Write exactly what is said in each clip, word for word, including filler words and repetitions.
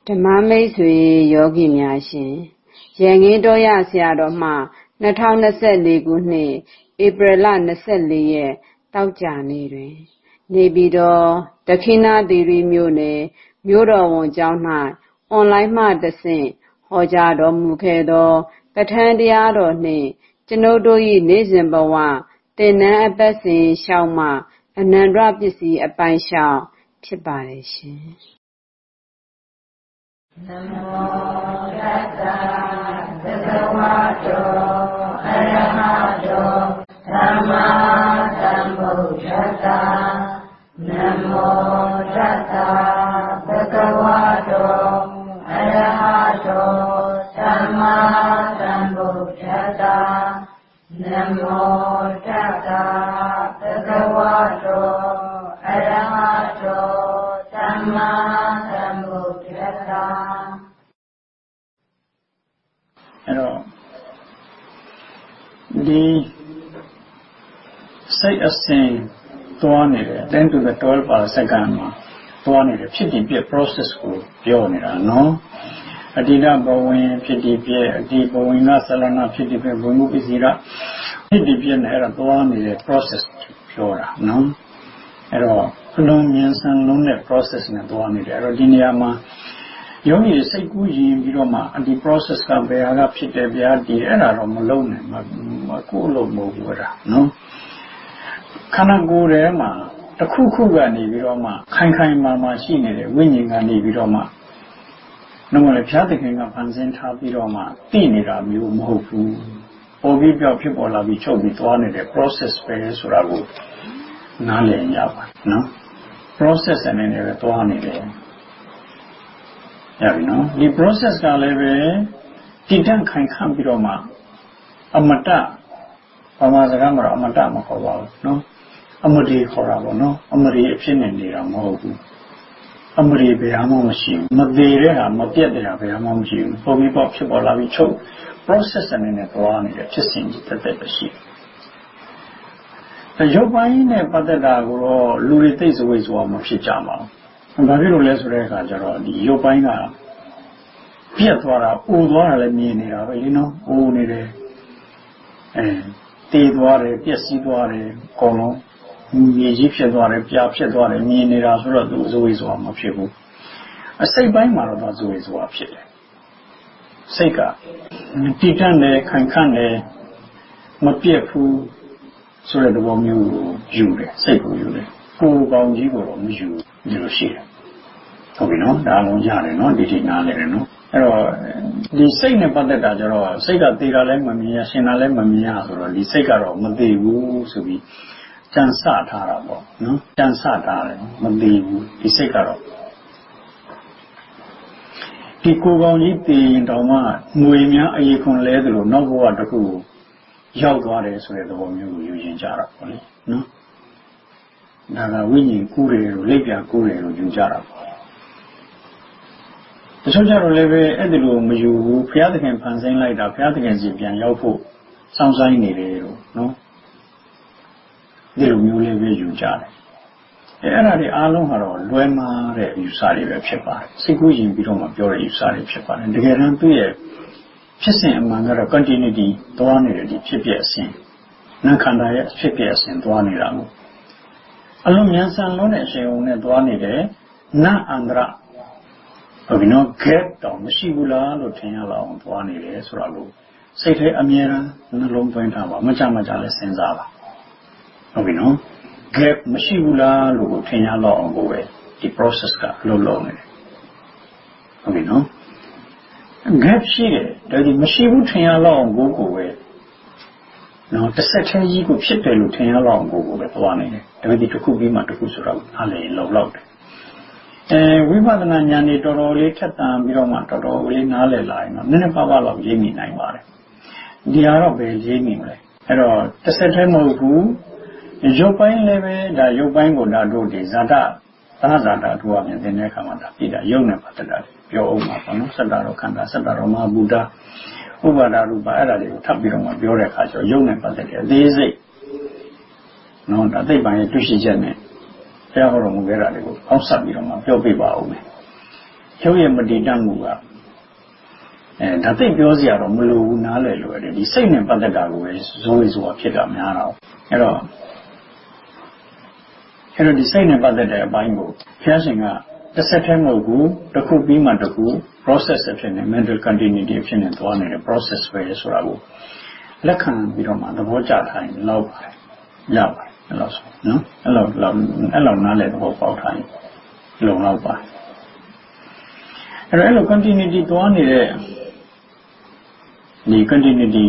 ဓမ္မမိတ်ဆွေယောဂီများရှင်ရန်ကင်းတော်ရဆရာတော်မှနှစ်ထောင်နှစ်ဆယ့်ခုနှစ်ဧပြီလ၂၄ရက်တောက်ကြနေ့တွင်နေပြည်တော်ဒက္ခိဏသီရိမြို့နယ်မြို့တော်ဝန်ကျောင်း၌အွန်လိုင်းမှတဆင့်ဟောကြားတော်မူခဲ့သောပဋ္ဌာန်းတရားတော်နှင့်ကျွန်ုပ်တို့၏နေ့စဉ်ဘဝသင်္นานအပတ်စဉ်ရှောက်မှအနန္တပစ္စည်းအပိုင်းရှောက်ဖြစ်ပါတယ်ရှင်နမောတတ္တသဗ္ဗဝတောအရဟတောသမ္မာသမ္ဗုဒ္ဓတ္တနမောတတ္တသဗ္ဗဝတောအရဟတောသမ္မာသမ္ဗုဒ္ဓတ္တနမောတတ္တသဗ္ဗဝတောအရဟတောသမ္မာသမ္ဗုဒ္ဓတ္တအဲ့တော့ဒီစိတ်အစဉ်သွားနေတယ်ten to the twelve per second မှာသွားနေတယ်ဖြစ်တည်ပြ process ကိုပြောနေတာနော်အတ္တိဘဝင်ဖြစ်တည်ပြအတ္တိဘဝင်ကဆလနာဖြစ်တည်ပြဘုံမှုပစ္စည်းကဖြစ်တည်ပြနဲ့အဲ့ဒါသွားနေတဲ့ process ပြောတာနော်အဲ့တော့အလုံးမြန်ဆန်လုံးတဲ့ process နဲ့သွားနေတယ်အဲ့တော့ဒီနေရာမှာယောဂီစိတ်ကူးရင်ပြီးတော့မှဒီ process ကဘယ်ဟာကဖြစ်တယ်ဗျာဒီအဲ့ဒါတော့မလုံးနဲ့မကိုယ်လုံးမဟုတ်ဘူးအဲ့ဒါနော်ခန္ဓာကိုယ်ထဲမှာတစ်ခုခုကနေပြီးတော့မှခိုင်ခိုင်မာမာရှိနေတဲ့ဝိညာဉ်ကနေပြီးတော့မှနှမလည်းဘုရားသခင်ကဖန်ဆင်းထားပြီးတော့မှတည်နေတာမျိုးမဟုတ်ဘူးပေါ်ပြီးပြောက်ဖြစ်ပေါ်လာပြီးချုပ်ပြီးသွားနေတဲ့ process ပဲဆိုတာကိုနားလည်ရပါနော် process အနေနဲ့ပဲသွားနေတယ်ရပြီနော်ဒီ process ကလည်းပဲတည်တံ့ခိုင်ခန့်ပြီးတော့မှအမတဘာမှစကားမတော့အမတမခေါ်ပါဘူးနော်အမဒီခေါ်တာပေါ့နော်အမဒီအဖြစ်နေနေတာမဟုတ်ဘူးအမဒီဘယ်မှမရှိဘူးမသေးတဲ့ဟာမပြတ်တဲ့ဟာဘယ်မှမရှိဘူးပုံပြီးပေါ့ဖြစ်ပေါ်လာပြီးချုပ် process အနေနဲ့သွားနေတဲ့ဖြစ်စဉ်ကြီးတက်တက်ပဲရှိတယ်ရုပ်ပိုင်းနဲ့ပတ်သက်တာကိုတော့လူတွေသိစဝိတ်ဆိုတာမဖြစ်ကြပါဘူးဘာဖြစ်လို့လဲဆိုတဲ့အခါကျတော့ဒီရုပ်ပိုင်းကပြတ်သွားတာအိုသွားတာလည်းမြင်နေတာပဲလေနော်အိုနေတယ်အဲတေးသွားတယ်ပျက်စီးသွားတယ်အကုန်လုံးမြေကြီးဖြစ်သွားတယ်ပြာဖြစ်သွားတယ်မြင်နေတာဆိုတော့သူဇဝေဆိုတာမဖြစ်ဘူးအစိတ်ပိုင်းမှာတော့ဇဝေဆိုတာဖြစ်တယ်စိတ်ကတည်တံ့တယ်ခိုင်ခန့်တယ်မပြတ်ဘူးဆိုတဲ့သဘောမျိုးကိုယူတယ်စိတ်ကိုယူတယ်ကိုယ်ကောင်းကြီးကိုတော့မယူဒီလိုရှိတယ်ဟုတ်ပြီနော်ဒါလုံးရတယ်နော်ဒီဒီနားလဲတယ်နော်အဲ့တော့ဒီစိတ်နဲ့ပတ်သက်တာကျတော့စိတ်ကသေးတာလည်းမမြင်ရရှင်တာလည်းမမြင်ရဆိုတော့ဒီစိတ်ကတော့မသေးဘူးဆိုပြီးကြံစထားတာပေါ့နော်ကြံစထားတယ်မသေးဘူးဒီစိတ်ကတော့ဒီကိုယ်ကောင်းကြီးတည်ရင်တောင်မှငွေများအေခွန်လဲသလိုနောက်ဘဝတစ်ခုရောက်သွားတယ်ဆိုတဲ့သဘောမျိုးကိုယူရင်ကြတာပေါ့လေနော်ဒါကဝိညာဉ်ကူးတယ်လို့လက်ပြကူးတယ်လို့ယူကြတာပေါ့တချို့ကြတော့လည်းပဲအဲ့ဒီလိုမယူဘူးဘုရားသခင်ဖန်ဆင်းလိုက်တာဘုရားသခင်စီပြန်ရောက်ဖို့စောင့်ဆိုင်နေတယ်လို့နော်ဒီလိုမျိုးလေးပဲယူကြတယ်အဲအဲ့ဒါတွေအားလုံးကတော့လွဲမှားတဲ့ယူဆတွေပဲဖြစ်ပါတယ်စိတ်ကူးရင်ပြီးတော့မှပြောတဲ့ယူဆတွေဖြစ်ပါတယ်တကယ်တမ်းသူ့ရဲ့ဖြစ်စဉ်အမှန်ကတော့ continuity သွားနေတဲ့ဒီဖြစ်ပြအစဉ်နာခန္ဓာရဲ့ဖြစ်ပြအစဉ်သွားနေတာမို့အလုံးမြန်ဆန်လုံးတဲ့အချိန်ုံနဲ့သွားနေတယ်နာအန္တရဘယ်နော် gap တော့မရှိဘူးလားလို့ထင်ရလောက်အောင်သွားနေတယ်ဆိုတာလို့စိတ်ထဲအမြဲတမ်းနှလုံးသွင်းထားပါမကြမကြလဲစဉ်းစားပါဟုတ်ပြီနော် gap မရှိဘူးလားလို့ထင်ရလောက်အောင်ကိုပဲဒီ process ကလုံးလုံးနေတယ်ဟုတ်ပြီနော် gap ရှိတယ်ဒါဒီမရှိဘူးထင်ရလောက်အောင်ကိုကိုပဲနော်တစ်ဆက်ချင်းကြီးကိုဖြစ်တယ်လို့ထင်ရလောက်အောင်ကိုကိုပဲသွားနေတယ်ဒါပေမဲ့ဒီတစ်ခုပြီးမှတစ်ခုဆိုတော့အားလည်းလုံလောက်တယ်အဲဝိပဿနာဉာဏ်တွေတော်တော်လေးထက်သန်ပြီးတော့မှတော်တော်လေးနားလည်လာရင်တော့နည်းနည်းပါးပါးလောက်ရေးမိနိုင်ပါတယ်ဒီဟာတော့ပဲရေးမိမလဲအဲ့တော့တစ်ဆက်တည်းမဟုတ်ဘူးရုပ်ပိုင်းလည်းပဲဒါရုပ်ပိုင်းကိုဒါတို့ဒီဇာတသာဇာတတို့အမြင်သင်တဲ့အခါမှာဒါပြည်တာရုပ်နဲ့ပတ်သက်တာပြောအောင်ပါပေါ့နော်စတ္တရောခန္ဓာစတ္တရောမဟာဘုဒ္ဓဥပါဒရူပအဲ့ဒါတွေကိုထပ်ပြီးတော့မှပြောတဲ့အခါကျတော့ရုပ်နဲ့ပတ်သက်တဲ့အသေးစိတ်နော်ဒါသိပ္ပံရဲ့တွေ့ရှိချက်နဲ့ဘုရားဟောတော်မူခဲ့တာတွေကိုအောက်ဆက်ပြီးတော့မှပြောပြပါဦးမယ်ရုပ်ရဲ့မတည်တတ်မှုကအဲဒါသိပြောစရာတော့မလိုဘူးနားလည်လို့ရတယ်ဒီစိတ်နဲ့ပတ်သက်တာကိုပဲဇိုးဝေးဆိုတာဖြစ်တာများတော့အဲ့တော့အဲ့တော့ဒီစိတ်နဲ့ပတ်သက်တဲ့အပိုင်းကိုဘုရားရှင်ကတစ်ဆက်တည်းမဟုတ်ဘူးတစ်ခုပြီးမှတစ်ခု process အဖြစ်နဲ့ mental continuity အဖြစ်နဲ့သွားနေတဲ့ process ပဲဆိုတာကိုလက်ခံပြီးတော့မှသဘောကျထားရင်လောက်ပါတယ်ရပါတယ်အဲ့လိုဆိုနော်အဲ့လိုအဲ့လိုနားလည်သဘောပေါက်ထားရင်လုံလောက်ပါအဲ့တော့အဲ့လို continuity သွားနေတဲ့ဒီ continuity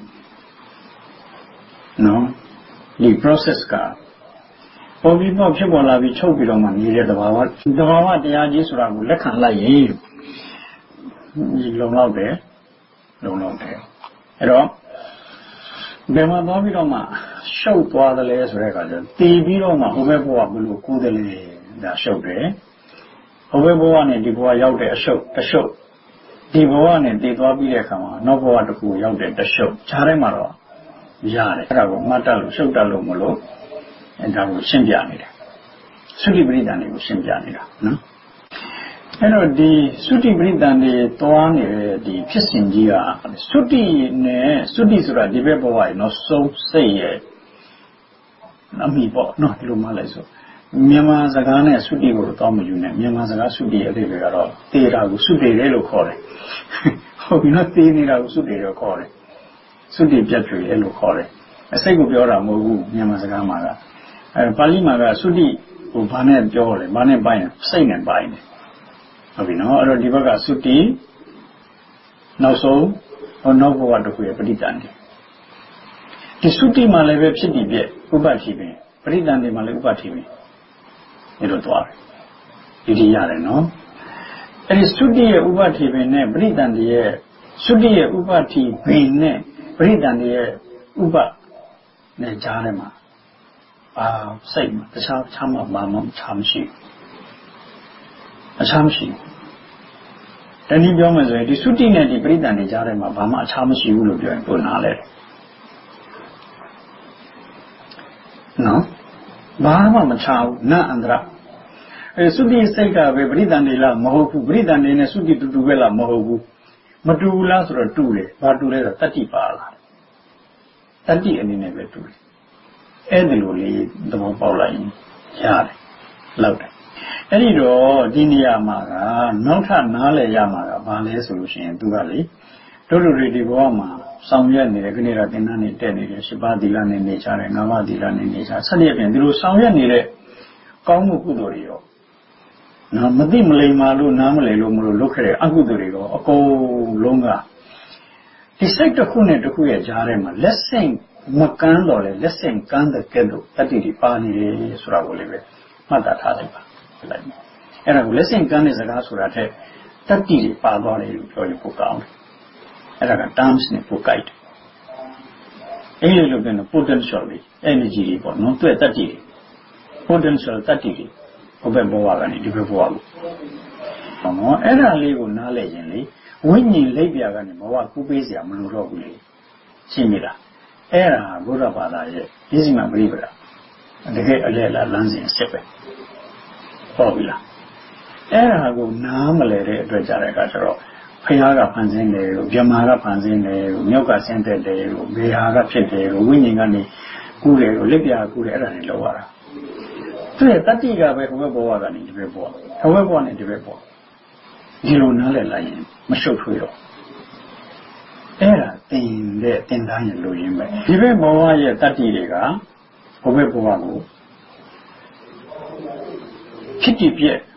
နော်ဒီ process ကပေါ်ပြီးတော့ဖြစ်ပေါ်လာပြီးချုပ်ပြီးတော့မှနေတဲ့သဘာဝသဘာဝတရားကြီးဆိုတာကိုလက်ခံလိုက်ရင်ဒီလုံလောက်တယ်လုံလောက်တယ်အဲ့တော့ဘယ်မှာသွားပြီးတော့မှရှုပ်သွားတယ်လဲဆိုတဲ့အခါကျတော့တည်ပြီးတော့မှဟိုဘက်ဘဝဘလို့ကိုယ်တယ်လေဒါရှုပ်တယ်ဟိုဘက်ဘဝနဲ့ဒီဘဝရောက်တဲ့အရှုပ်တရှုပ်ဒီဘဝနဲ့တည်သွားပြီးတဲ့အခါမှာနောက်ဘဝတစ်ခုရောက်တဲ့တရှုပ်ခြားထဲမှာတော့ရတယ်အဲ့ဒါကိုမှတ်တတ်လို့ရှုပ်တတ်လို့မလို့အဲဒါကိုရှင်းပြနေတယ်သုတိပရိသန်တွေကိုရှင်းပြနေတာနော်အဲ့တော့ဒီသုတိပရိသန်တွေသွားနေတဲ့ဒီဖြစ်စဉ်ကြီးကသုတိနဲ့သုတိဆိုတာဒီဘက်ဘဝရဲ့နောက်ဆုံးစိတ်ရဲ့အမိပေါ့နော်ဒီလိုမှလည်းဆိုမြန်မာစကားနဲ့သုတိကိုတော့မယူနဲ့မြန်မာစကားသုတိအသေးတွေကတော့တေတာကိုသုတေတယ်လို့ခေါ်တယ်ဟုတ်ပြီနော်တေနေတာကိုသုတေတယ်ခေါ်တယ်သုတိပြတ်ဖြေတယ်လို့ခေါ်တယ်အစိတ်ကိုပြောတာမဟုတ်ဘူးမြန်မာစကားမှာကအဲပါဠိမှာကသုတိကိုဘာနဲ့ပြောလဲဘာနဲ့ပိုင်းစိတ်နဲ့ပိုင်းတယ်ဟုတ်ပြီနော်အဲ့တော့ဒီဘက်ကသုတိနောက်ဆုံးဟောနောက်ဘဝတစ်ခုရဲ့ပဋိသန္ဓေဒီသုတိမှာလည်းပဲဖြစ်တည်ပြဥပ္ပတိပဲပဋိသန္ဓေမှာလည်းဥပ္ပတိပဲအဲ့လိုသွားတယ်ဒီဒီရတယ်နော်အဲ့ဒီသုတိရဲ့ဥပ္ပတိပဲနဲ့ပဋိသန္ဓေရဲ့သုတိရဲ့ဥပ္ပတိပဲနဲ့ပဋိသန္ဓေရဲ့ဥပ္ပနဲ့ကြားထဲမှာအာစိတ်မှာတခြားခြားမှာဘာမှခြားမရှိအခြားမရှိတနည်းပြောမယ်ဆိုရင်ဒီသုတိနဲ့ဒီပရိသန္တိကြားထဲမှာဘာမှအခြားမရှိဘူးလို့ပြောရင်ကိုယ်နားလဲတယ်နော်ဘာမှမခြားဘူးနအန္တရအဲသုတိစိတ်ကပဲပရိသန္တိလားမဟုတ်ဘူးပရိသန္တိနဲ့သုတိတူတူပဲလားမဟုတ်ဘူးမတူဘူးလားဆိုတော့တူတယ်ဘာတူလဲဆိုတော့တတ္တိပါလားတတ္တိအနေနဲ့ပဲတူတယ်အဲ့ဒီလိုလေးသဘောပေါက်လိုက်ရင်ရတယ်လောက်တယ်အဲ့ဒီတော့ဒီနေရာမှာကနောက်ထပ်နားလည်ရမှာကဘာလဲဆိုလို့ရှိရင်သူကလေတို့တို့ဒီဘဝမှာဆောင်ရွက်နေတဲ့ခဏကသင်္นานနေတက်နေတယ်ရှစ်ပါးသီလနဲ့နေကြတယ်ငါးပါးသီလနဲ့နေကြဆက်လျက်ပြင်ဒီလိုဆောင်ရွက်နေတဲ့ကောင်းမှုကုသိုလ်တွေရောနော်မသိမလိမ္မာလို့နားမလည်လို့မလို့လုပ်ခဲ့တဲ့အကုသိုလ်တွေရောအကုန်လုံးကဒီစိတ်တစ်ခုနဲ့တစ်ခုရဲ့ကြားထဲမှာလက်ဆင့်မကန်းတော့လေလက်ဆင့်ကန်းတဲ့ကဲ့သို့တတိတွေပါနေတယ်ဆိုတာကိုလည်းပဲမှတ်သားထားလိုက်ပါလိုက်အဲ့ဒါကိုလက်ဆင့်ကန်းတဲ့စကားဆိုတာတဲ့တတိတွေပါသွားတယ်လို့ပြောရင်ပိုကောင်းတယ်အဲ့ဒါက terms နဲ့ပိုကြိုက်တယ်အဲ့ဒီလိုပြန်တော့ potential တွေ energy တွေပေါ့နော်တွေ့တတိတွေ potential တတိတွေဟိုဘက်ဘဝကနေဒီဘက်ဘဝကိုဟောနော်အဲ့ဒါလေးကိုနားလည်ရင်လေဝိညာဉ်လိပ်ပြာကနေဘဝကူးပေးစရာမလိုတော့ဘူးလေရှင်းပြီလားအဲ့ဒါဘုရားဘာသာရဲ့ပြည့်စုံမှာပြိပဒါတကယ်အလဲလာလမ်းစဉ်အစ်ပဲဟုတ်ပြီလားအဲ့ဒါကိုနားမလဲတဲ့အတွက်ကြတဲ့အခါကျတော့ဖျားကဖန်ဆင်းတယ်လို့ဗြဟ္မာကဖန်ဆင်းတယ်လို့မြောက်ကဆင်းသက်တယ်လို့ဘေဟာကဖြစ်တယ်လို့ဝိညာဉ်ကနေကူးတယ်လို့လက်ပြကူးတယ်အဲ့ဒါတွေလောက်ရတာသူရဲ့တတိကပဲဟိုဘက်ဘဝကနေဒီဘက်ဘဝဟိုဘက်ဘဝနဲ့ဒီဘက်ဘဝဒီလိုနားလည်လိုက်ရင်မရှုပ်ထွေးတော့အဲ့ဒါတင်တဲ့တင်သားရင်လိုရင်းပဲဒီဘက်ဘဝရဲ့တတိတွေကဟိုဘက်ဘဝကိုဖြစ်တည်ပြည့်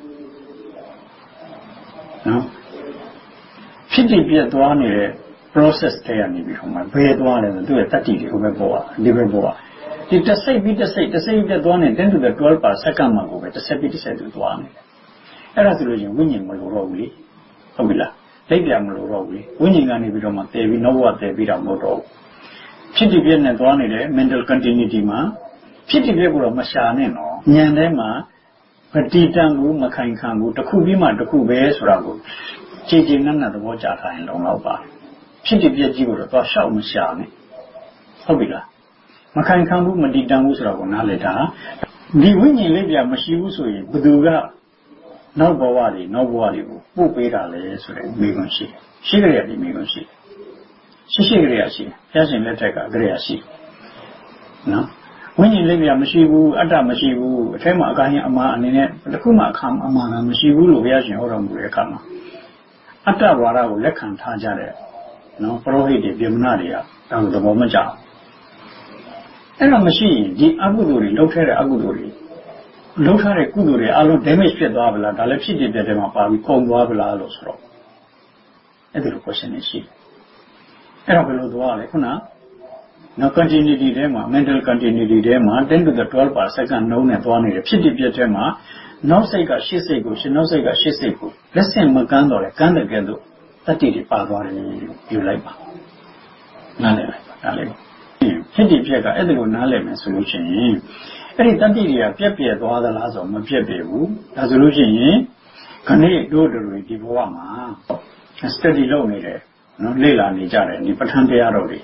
နော်ဖြစ်တည်ပြည့်သွားနေတဲ့ process တွေကနေပြီးတော့မှဘယ်သွားလဲဆိုသူ့ရဲ့တတိတွေဟိုဘက်ဘဝဒီဘက်ဘဝဒီတစ်စိတ်ပြီးတစ်စိတ်တစ်စိတ်ပြည့်သွားနေten to the twelve per second မှာကိုပဲတစ်စိတ်ပြီးတစ်စိတ်သူသွားနေတယ်အဲ့ဒါဆိုလို့ချင်းဝိညာဉ်မလိုတော့ဘူးလေဟုတ်ပြီလားလိပ်ပြမလိုတော့ဘူးလေဝိညာဉ်ကနေပြီးတော့မှတည်ပြီးနောက်ဘဝတည်ပြီးတော့မဟုတ်တော့ဘူးဖြစ်တည်ပြည့်နဲ့သွားနေတဲ့ mental continuity မှာဖြစ်တည်ပြည့်ကိုတော့မရှာနဲ့နော်ဉာဏ်ထဲမှာမတည်တံ့ဘူးမခိုင်ခံဘူးတစ်ခုပြီးမှတစ်ခုပဲဆိုတာကိုကြည်ကြည်နက်နက်သဘောကျထားရင်လုံလောက်ပါဖြစ်တည်ပြည့်ကြီးကိုတော့သွားရှောက်မရှာနဲ့ဟုတ်ပြီလားမခိုင်ခံဘူးမတည်တံ့ဘူးဆိုတာကိုနားလည်တာဒီဝိညာဉ်လေးပြမရှိဘူးဆိုရင်ဘယ်သူကနောက်ဘဝတွေနောက်ဘဝတွေကိုပို့ပေးတာလေဆိုတဲ့မိကွန်းရှိတယ်ရှိကြရတယ်မိကွန်းရှိတယ်ရှိရှိကြရရှိဘုရားရှင်လက်ထက်ကကြရရှိနော်ဝိညာဉ်လေးပြမရှိဘူးအတ္တမရှိဘူးအထဲမှာအကာရင်အမှားအနေနဲ့တခုမှအခါအမှားမရှိဘူးလို့ဘုရားရှင်ဟောတော်မူတဲ့အခါမှာအတ္တဝါဒကိုလက်ခံထားကြတဲ့နော်ပရောဟိတ်တွေပြမနာတွေကဒါကိုသဘောမကျဘူးအဲ့တော့မရှိရင်ဒီအကုသိုလ်တွေလုပ်ခဲ့တဲ့အကုသိုလ်တွေလုပ်ထားတဲ့ကုသိုလ်တွေအလုံး damage ဖြစ်သွားဗလားဒါလည်းဖြစ်တဲ့ပြတဲ့မှာပါပြီးကုန်သွားဗလားလို့ဆိုတော့အဲ့ဒီလို question တွေရှိတယ်အဲ့တော့ဘယ်လိုသွားလဲခုနနော် continuity ထဲမှာ mental continuity ထဲမှာten to the twelve per second နှုန်းနဲ့သွားနေတယ်ဖြစ်တဲ့ပြတဲ့မှာနောက်စိတ်ကရှေ့စိတ်ကိုရှင်းနောက်စိတ်ကရှေ့စိတ်ကိုလက်ဆင့်မကမ်းတော့လေကမ်းတဲ့ကဲတော့တတိတွေပါသွားတယ်ယူလိုက်ပါနားလည်လိုက်ပါနားလည်ပါဖြစ်တဲ့ပြက်ကအဲ့ဒါကိုနားလည်မယ်ဆိုလို့ရှိရင်အဲ့ဒီတတိတွေကပြက်ပြက်သွားသလားဆိုမပြက်ပြဘူးဒါဆိုလို့ရှိရင်ခဏိတို့တွေဒီဘဝမှာ study လုပ်နေတယ်နော်လေ့လာနေကြတယ်ဒီပဋ္ဌာန်းတရားတော်တွေ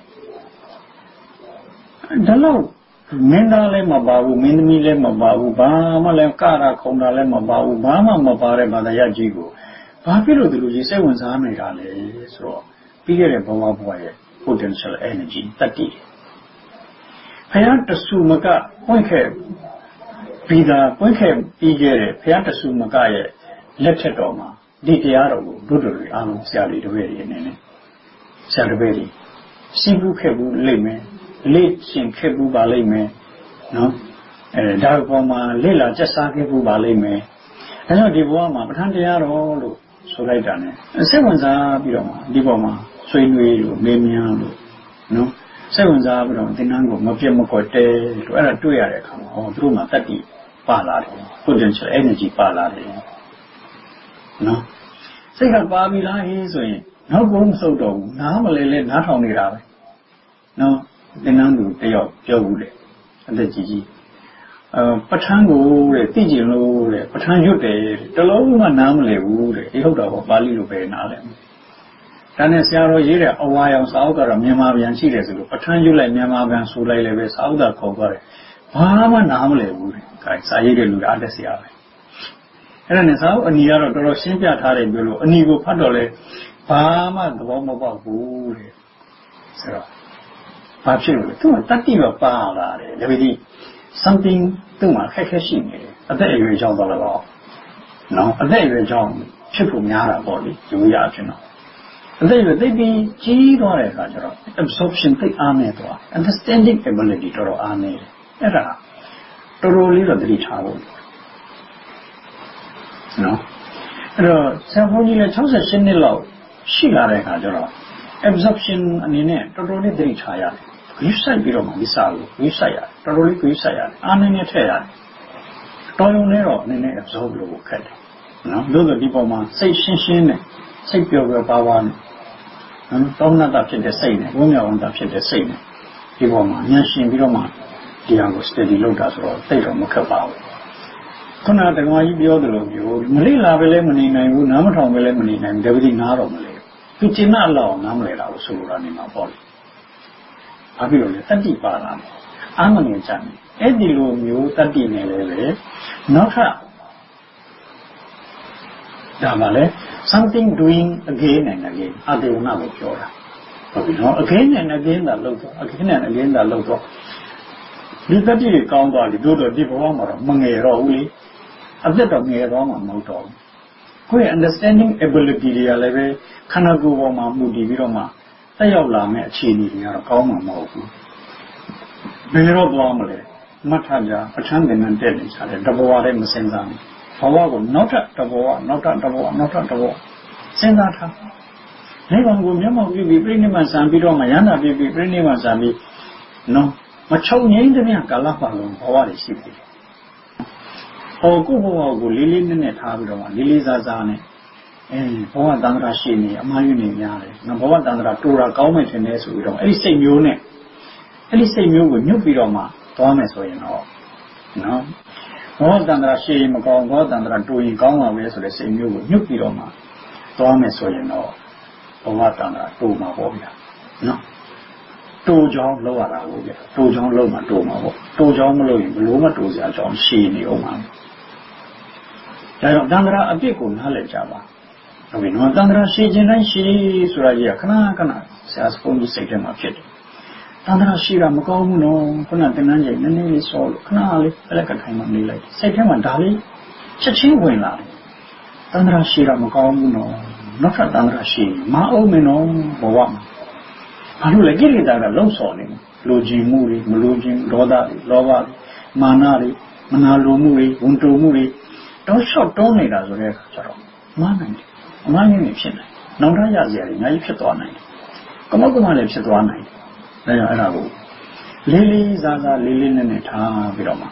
ဒါလို့မင်းသားလည်းမပါဘူးမင်းသမီးလည်းမပါဘူးဘာမှလည်းကရခုံတာလည်းမပါဘူးဘာမှမပါတဲ့ဘာသာရကြီးကိုဘာဖြစ်လို့ဒီလိုကြီးစိတ်ဝင်စားနေတာလဲဆိုတော့ပြီးခဲ့တဲ့ဘဝဘဝရဲ့ potential energy တတိဘုရားတဆူမကပွင့်ခဲ့ပြီးတာပွင့်ခဲ့ပြီးခဲ့တဲ့ဘုရားတဆူမကရဲ့လက်ထက်တော်မှာဒီတရားတော်ကိုတို့တို့တွေအားလုံးဆရာတွေတပည့်တွေအနေနဲ့ဆရာတပည့်တွေစီးပူးခဲ့ဘူးလိမ့်မယ်လေ့ကျင့်ခဲ့ဘူးပါလိမ့်မယ်နော်အဲဒါပေါ်မှာလေ့လာကျက်စားခဲ့ဘူးပါလိမ့်မယ်အဲတော့ဒီဘဝမှာပဋ္ဌာန်းတရားတော်လို့ဆိုလိုက်တာ ਨੇ စိတ်ဝင်စားပြီးတော့မှဒီပေါ်မှာဆွေးနွေးလို့မေးမြန်းလို့နော်စိတ်ဝင်စားပြီးတော့သင်္นานကိုမပြတ်မကွက်တဲလို့အဲ့ဒါတွေ့ရတဲ့အခါမှာဟောသူတို့မှာတတ္တိပါလာတယ် potential energy ပါလာတယ်နော်စိတ်ကပါပြီလားဟေးဆိုရင်နောက်ဘုံမဆုတ်တော့ဘူးနားမလဲလဲနားထောင်နေတာပဲနော်သင်္นานသူတယောက်ပြောဘူးလေအသက်ကြီးကြီးအဲပဋ္ဌာန်းကိုတဲ့သိကျင်လို့တဲ့ပဋ္ဌာန်းရွတ်တယ်တလုံးမှနားမလဲဘူးတဲ့အေးဟုတ်တာပေါ့ပါဠိလိုပဲနားလဲဒါနဲ့ဆရာတော်ရေးတဲ့အဝါရောင်စာအုပ်ကတော့မြန်မာပြန်ရှိတယ်ဆိုလို့ပဋ္ဌာန်းရွတ်လိုက်မြန်မာပြန်ဆိုလိုက်လည်းပဲစာအုပ်သာခေါ်သွားတယ်ဘာမှနားမလဲဘူးတဲ့အဲစာရေးတဲ့လူကအားတက်စရာပဲအဲ့ဒါနဲ့စာအုပ်အနီကတော့တော်တော်ရှင်းပြထားတယ်ပြောလို့အနီကိုဖတ်တော့လဲဘာမှသဘောမပေါက်ဘူးတဲ့ဆိုတော့ဘာဖြစ်လို့လဲသူကတတိယပါလာတယ်ဒါပေမဲ့ something သူ့မှာခက်ခဲရှိနေတယ်အသက်အရွယ်ကြောင့်တော့တော့နော်အသက်အရွယ်ကြောင့်ဖြစ်ဖို့များတာပေါ့လေယူရဖြစ်တော့အသက်အရွယ်သိပြီးကြီးသွားတဲ့အခါကျတော့ absorption သိအားနေသွား understanding ability တော်တော်အားနေတယ်အဲ့ဒါတော်တော်လေးတော့သတိထားဖို့နော်အဲ့တော့ဆရာဘုန်းကြီးလည်း၆၈နှစ်လောက်ရှိလာတဲ့အခါကျတော့ absorption အနေနဲ့တော်တော်လေးသတိထားရတယ်ယူဆိုင်ပြီးတော့မှဒီစာကိုယူဆိုင်ရတယ်တော်တော်လေးယူဆိုင်ရတယ်အားနည်းနည်းထည့်ရတယ်တော်ရုံနဲ့တော့နည်းနည်း absorb လုပ်ဖို့ခက်တယ်နော်လို့ဆိုဒီပုံမှာစိတ်ရှင်းရှင်းနဲ့စိတ်ပျော်ပျော်ပါပါနဲ့နော်တောင်းနာတာဖြစ်တဲ့စိတ်နဲ့ဝိညာဉ်ဝန်တာဖြစ်တဲ့စိတ်နဲ့ဒီပုံမှာဉာဏ်ရှင်ပြီးတော့မှဒီဟာကို study လုပ်တာဆိုတော့သိတော့မခက်ပါဘူးခုနကတက္ကမကြီးပြောသလိုမျိုးမလိလာပဲလည်းမနေနိုင်ဘူးနားမထောင်ပဲလည်းမနေနိုင်ဘူးဒါပေမဲ့နားတော့မလဲသူကျင်နာလောက်နားမလဲတာကိုဆိုလိုတာနေမှာပေါ့လေဘာဖြစ်လို့လဲတတိပါလာတယ်အာမငယ်ချတယ်အဲ့ဒီလိုမျိုးတတိနဲ့လည်းပဲနောက်ထပ်ဒါမှလည်း something doing again and again အတေဝနာကိုပြောတာဟုတ်ပြီနော် again and again တာလုပ်တော့ again and again တာလုပ်တော့ဒီတတိတွေကောင်းသွားပြီတို့တော့ဒီဘဝမှာတော့မငယ်တော့ဘူးလေအသက်တော့ငယ်သွားမှာမဟုတ်တော့ဘူးကိုယ့်ရဲ့ understanding ability တွေကလည်းပဲခန္ဓာကိုယ်ပေါ်မှာမူတည်ပြီးတော့မှတက်ရောက်လာမယ့်အခြေအနေတွေကတော့ကောင်းမှာမဟုတ်ဘူးဘယ်တော့သွားမလဲမှတ်ထားကြပဋ္ဌာန်းသင်္นานတက်နေကြတယ်တဘဝတည်းမစင်စားဘူးဘဝကိုနောက်ထပ်တဘဝနောက်ထပ်တဘဝနောက်ထပ်တဘဝစဉ်းစားထားနိဗ္ဗာန်ကိုမျက်မှောက်ပြုပြီးပြိဋိနိဗ္ဗာန်စံပြီးတော့မှယန္တာပြုပြီးပြိဋိနိဗ္ဗာန်စံပြီးနော်မချုပ်ငိမ့်တဲ့မြတ်ကာလပတ်လုံးဘဝတွေရှိပြီဟောကိုဘဝကိုလေးလေးနက်နက်ထားပြီးတော့မှလေးလေးစားစားနဲ့အဲဘဝတန္တရာရှိနေအမှားယူနေများတယ်နော်ဘဝတန္တရာတူတာကောင်းမယ်ထင်တယ်ဆိုပြီးတော့အဲ့ဒီစိတ်မျိုးနဲ့အဲ့ဒီစိတ်မျိုးကိုညှုပ်ပြီးတော့မှသွားမယ်ဆိုရင်တော့နော်ဘောတန္တရာရှိမကောင်းဘောတန္တရာတူရင်ကောင်းပါပဲဆိုတဲ့စိတ်မျိုးကိုညှုပ်ပြီးတော့မှသွားမယ်ဆိုရင်တော့ဘဝတန္တရာတူမှာပေါ့ဗျာနော်တူကြောင်းလောက်ရတာပေါ့ဗျာတူကြောင်းလောက်မှတူမှာပေါ့တူကြောင်းမလို့ရင်ဘလို့မတူစရာကြောင်းရှိနေအောင်ပါဒါကြောင့်တန္တရာအပြစ်ကိုနားလည်ကြပါဟုတ်ပြီနော်တန္တရာရှိခြင်းတိုင်းရှိဆိုတာကြီးကခဏခဏဆရာစပုံးကြီးစိတ်ထဲမှာဖြစ်တယ်တန္တရာရှိတာမကောင်းဘူးနော်ခုနတင်နှန်းကြီးနည်းနည်းလေးစောလို့ခဏလေးပလက်ကထိုင်မှနေလိုက်စိတ်ထဲမှာဒါလေးချက်ချင်းဝင်လာတယ်တန္တရာရှိတာမကောင်းဘူးနော်နောက်ထပ်တန္တရာရှိမအောင်မနော်ဘဝမှာဘာလို့လဲကိလေသာကလုံးစော်နေတယ်လိုချင်မှုတွေမလိုချင်ဒေါသတွေလောဘတွေမာနတွေမနာလိုမှုတွေဝန်တိုမှုတွေတော့ရှော့တွန်းနေတာဆိုတဲ့အခါကျတော့မှားနိုင်တယ်အမှားကြီးနေဖြစ်နိုင်နောက်ထပ်ရစရာတွေအများကြီးဖြစ်သွားနိုင်တယ်ကမောက်ကမလည်းဖြစ်သွားနိုင်တယ်ဒါကြောင့်အဲ့ဒါကိုလေးလေးစားစားလေးလေးနက်နက်ထားပြီးတော့မှ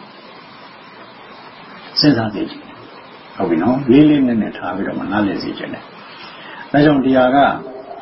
စဉ်းစားသိကြည့်ဟုတ်ပြီနော်လေးလေးနက်နက်ထားပြီးတော့မှနားလည်စေချင်တယ်ဒါကြောင့်တရားက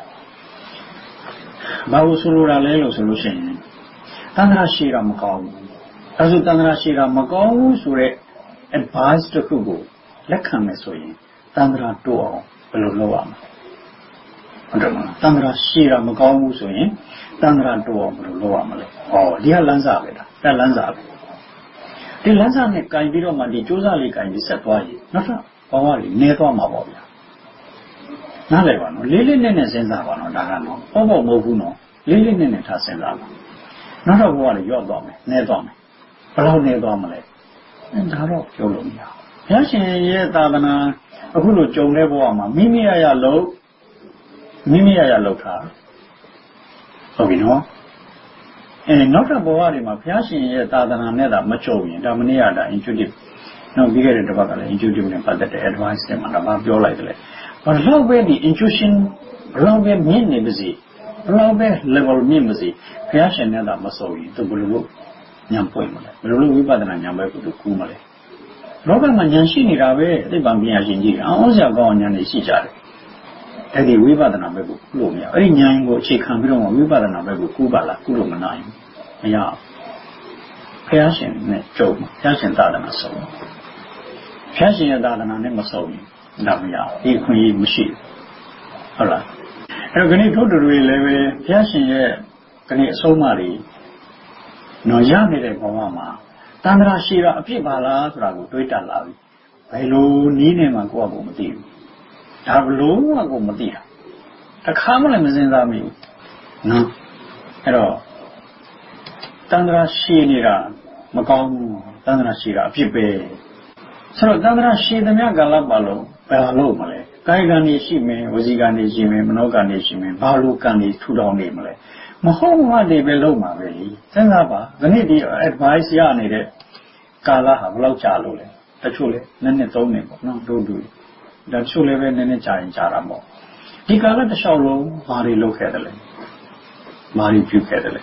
ဘာလို့ဆိုလိုတာလဲလို့ဆိုလို့ရှိရင်တန္တရာရှိတာမကောင်းဘူးအဲဆိုတန္တရာရှိတာမကောင်းဘူးဆိုတဲ့ advice တစ်ခုကိုလက်ခံမယ်ဆိုရင်တန္တရာတိုးအောင်ဘယ်လိုလုပ်ရမလဲဟုတ်တယ်မလားတန္တရာရှိတာမကောင်းဘူးဆိုရင်တန္တရာတိုးအောင်ဘယ်လိုလုပ်ရမလဲဟောဒီကလမ်းစာပဲဒါဒါလမ်းစာပဲဒီလမ်းစာနဲ့ကြိုင်ပြီးတော့မှဒီစူးစမ်းလေးကြိုင်ပြီးဆက်သွားရင်နောက်ထပ်ဘာဝတွေနေသွားမှာပေါ့ဗျာနားလည်ပါနော်လေးလေးနဲ့နဲ့စဉ်းစားပါနော်ဒါကတော့ပေါ့ပေါ့မဟုတ်ဘူးနော်လေးလေးနဲ့နဲ့ထားစဉ်းစားပါနောက်တော့ဘဝတွေရော့သွားမယ်နေသွားမယ်ဘယ်လောက်နေသွားမလဲဒါတော့ပြောလို့မရဘူးဘုရားရှင်ရဲ့သာသနာအခုလိုကြုံတဲ့ဘဝမှာမိမိရရလို့မိမိရရလောက်ထားဟုတ်ပြီနော်အဲနောက်တဲ့ဘဝတွေမှာဘုရားရှင်ရဲ့သာသနာနဲ့သာမကြုံရင်ဒါမနေ့ကဒါ intuitive နောက်ပြီးခဲ့တဲ့တစ်ပတ်ကလည်း intuitive နဲ့ပတ်သက်တဲ့ advice တွေမှာဒါပြောလိုက်တယ်ဘာလို့ပဲဒီ intuition ဘလောက်ပဲမြင့်နေပါစေဘလောက်ပဲ level မြင့်ပါစေဘုရားရှင်နဲ့သာမစုံရင်သူဘယ်လိုလုပ်ဉာဏ်ပွင့်မလဲဘယ်လိုလုပ်ဝိပဿနာဉာဏ်ပဲကိုသူကူးမလဲလောကမှာဉာဏ်ရှိနေတာပဲအသိပံပညာရှင်ကြီးအောင်စရာကောင်းဉာဏ်တွေရှိကြတယ်အဲ့ဒီဝိပဿနာဘက်ကိုကူးလို့မရအဲ့ဒီဉာဏ်ကိုအခြေခံပြီးတော့ဝိပဿနာဘက်ကိုကူးပါလားကူးလို့မနိုင်ဘူးမရဘူးဘုရားရှင်နဲ့ကြုံဘုရားရှင်သာသနာဆုံးဘုရားရှင်ရဲ့သာသနာနဲ့မဆုံးရင်ဒါမရဘူးဒီခွင့်ရမရှိဘူးဟုတ်လားအဲ့တော့ခဏတို့တို့တွေလည်းပဲဘုရားရှင်ရဲ့ခဏအဆုံးအမတွေနော်ရနေတဲ့ဘဝမှာတန္တရာရှိတာအပြစ်ပါလားဆိုတာကိုတွေးတက်လာပြီဘယ်လိုနည်းနဲ့မှကိုယ့်အကိုမသိဘူးဒါဘလို့မှကိုမသိတာတခါမှလည်းမစင်စားမိဘူးနော်အဲ့တော့တန္တရာရှိနေတာမကောင်းဘူးတန္တရာရှိတာအပြစ်ပဲဆိုတော့တန္တရာရှိသမျှကာလပတ်လုံးဘယ်လိုမလဲကာယကံနေရှိမယ်ဝစီကံနေရှိမယ်မနောကံနေရှိမယ်ဘာလို့ကံနေထူထောင်နေမလဲမဟုတ်မှတွေပဲလုံးမှာပဲလေစဉ်းစားပါဒီနေ့ဒီ advice ရနေတဲ့ကာလဟာဘယ်လောက်ကြာလို့လဲတချို့လဲနည်းနည်းသုံးနေပေါ့နော်တို့တို့ဒါတချို့လည်းပဲနည်းနည်းကြာရင်ကြာတာပေါ့ဒီကာလတစ်လျှောက်လုံးဘာတွေလုပ်ခဲ့တယ်လဲဘာတွေပြုခဲ့တယ်လဲ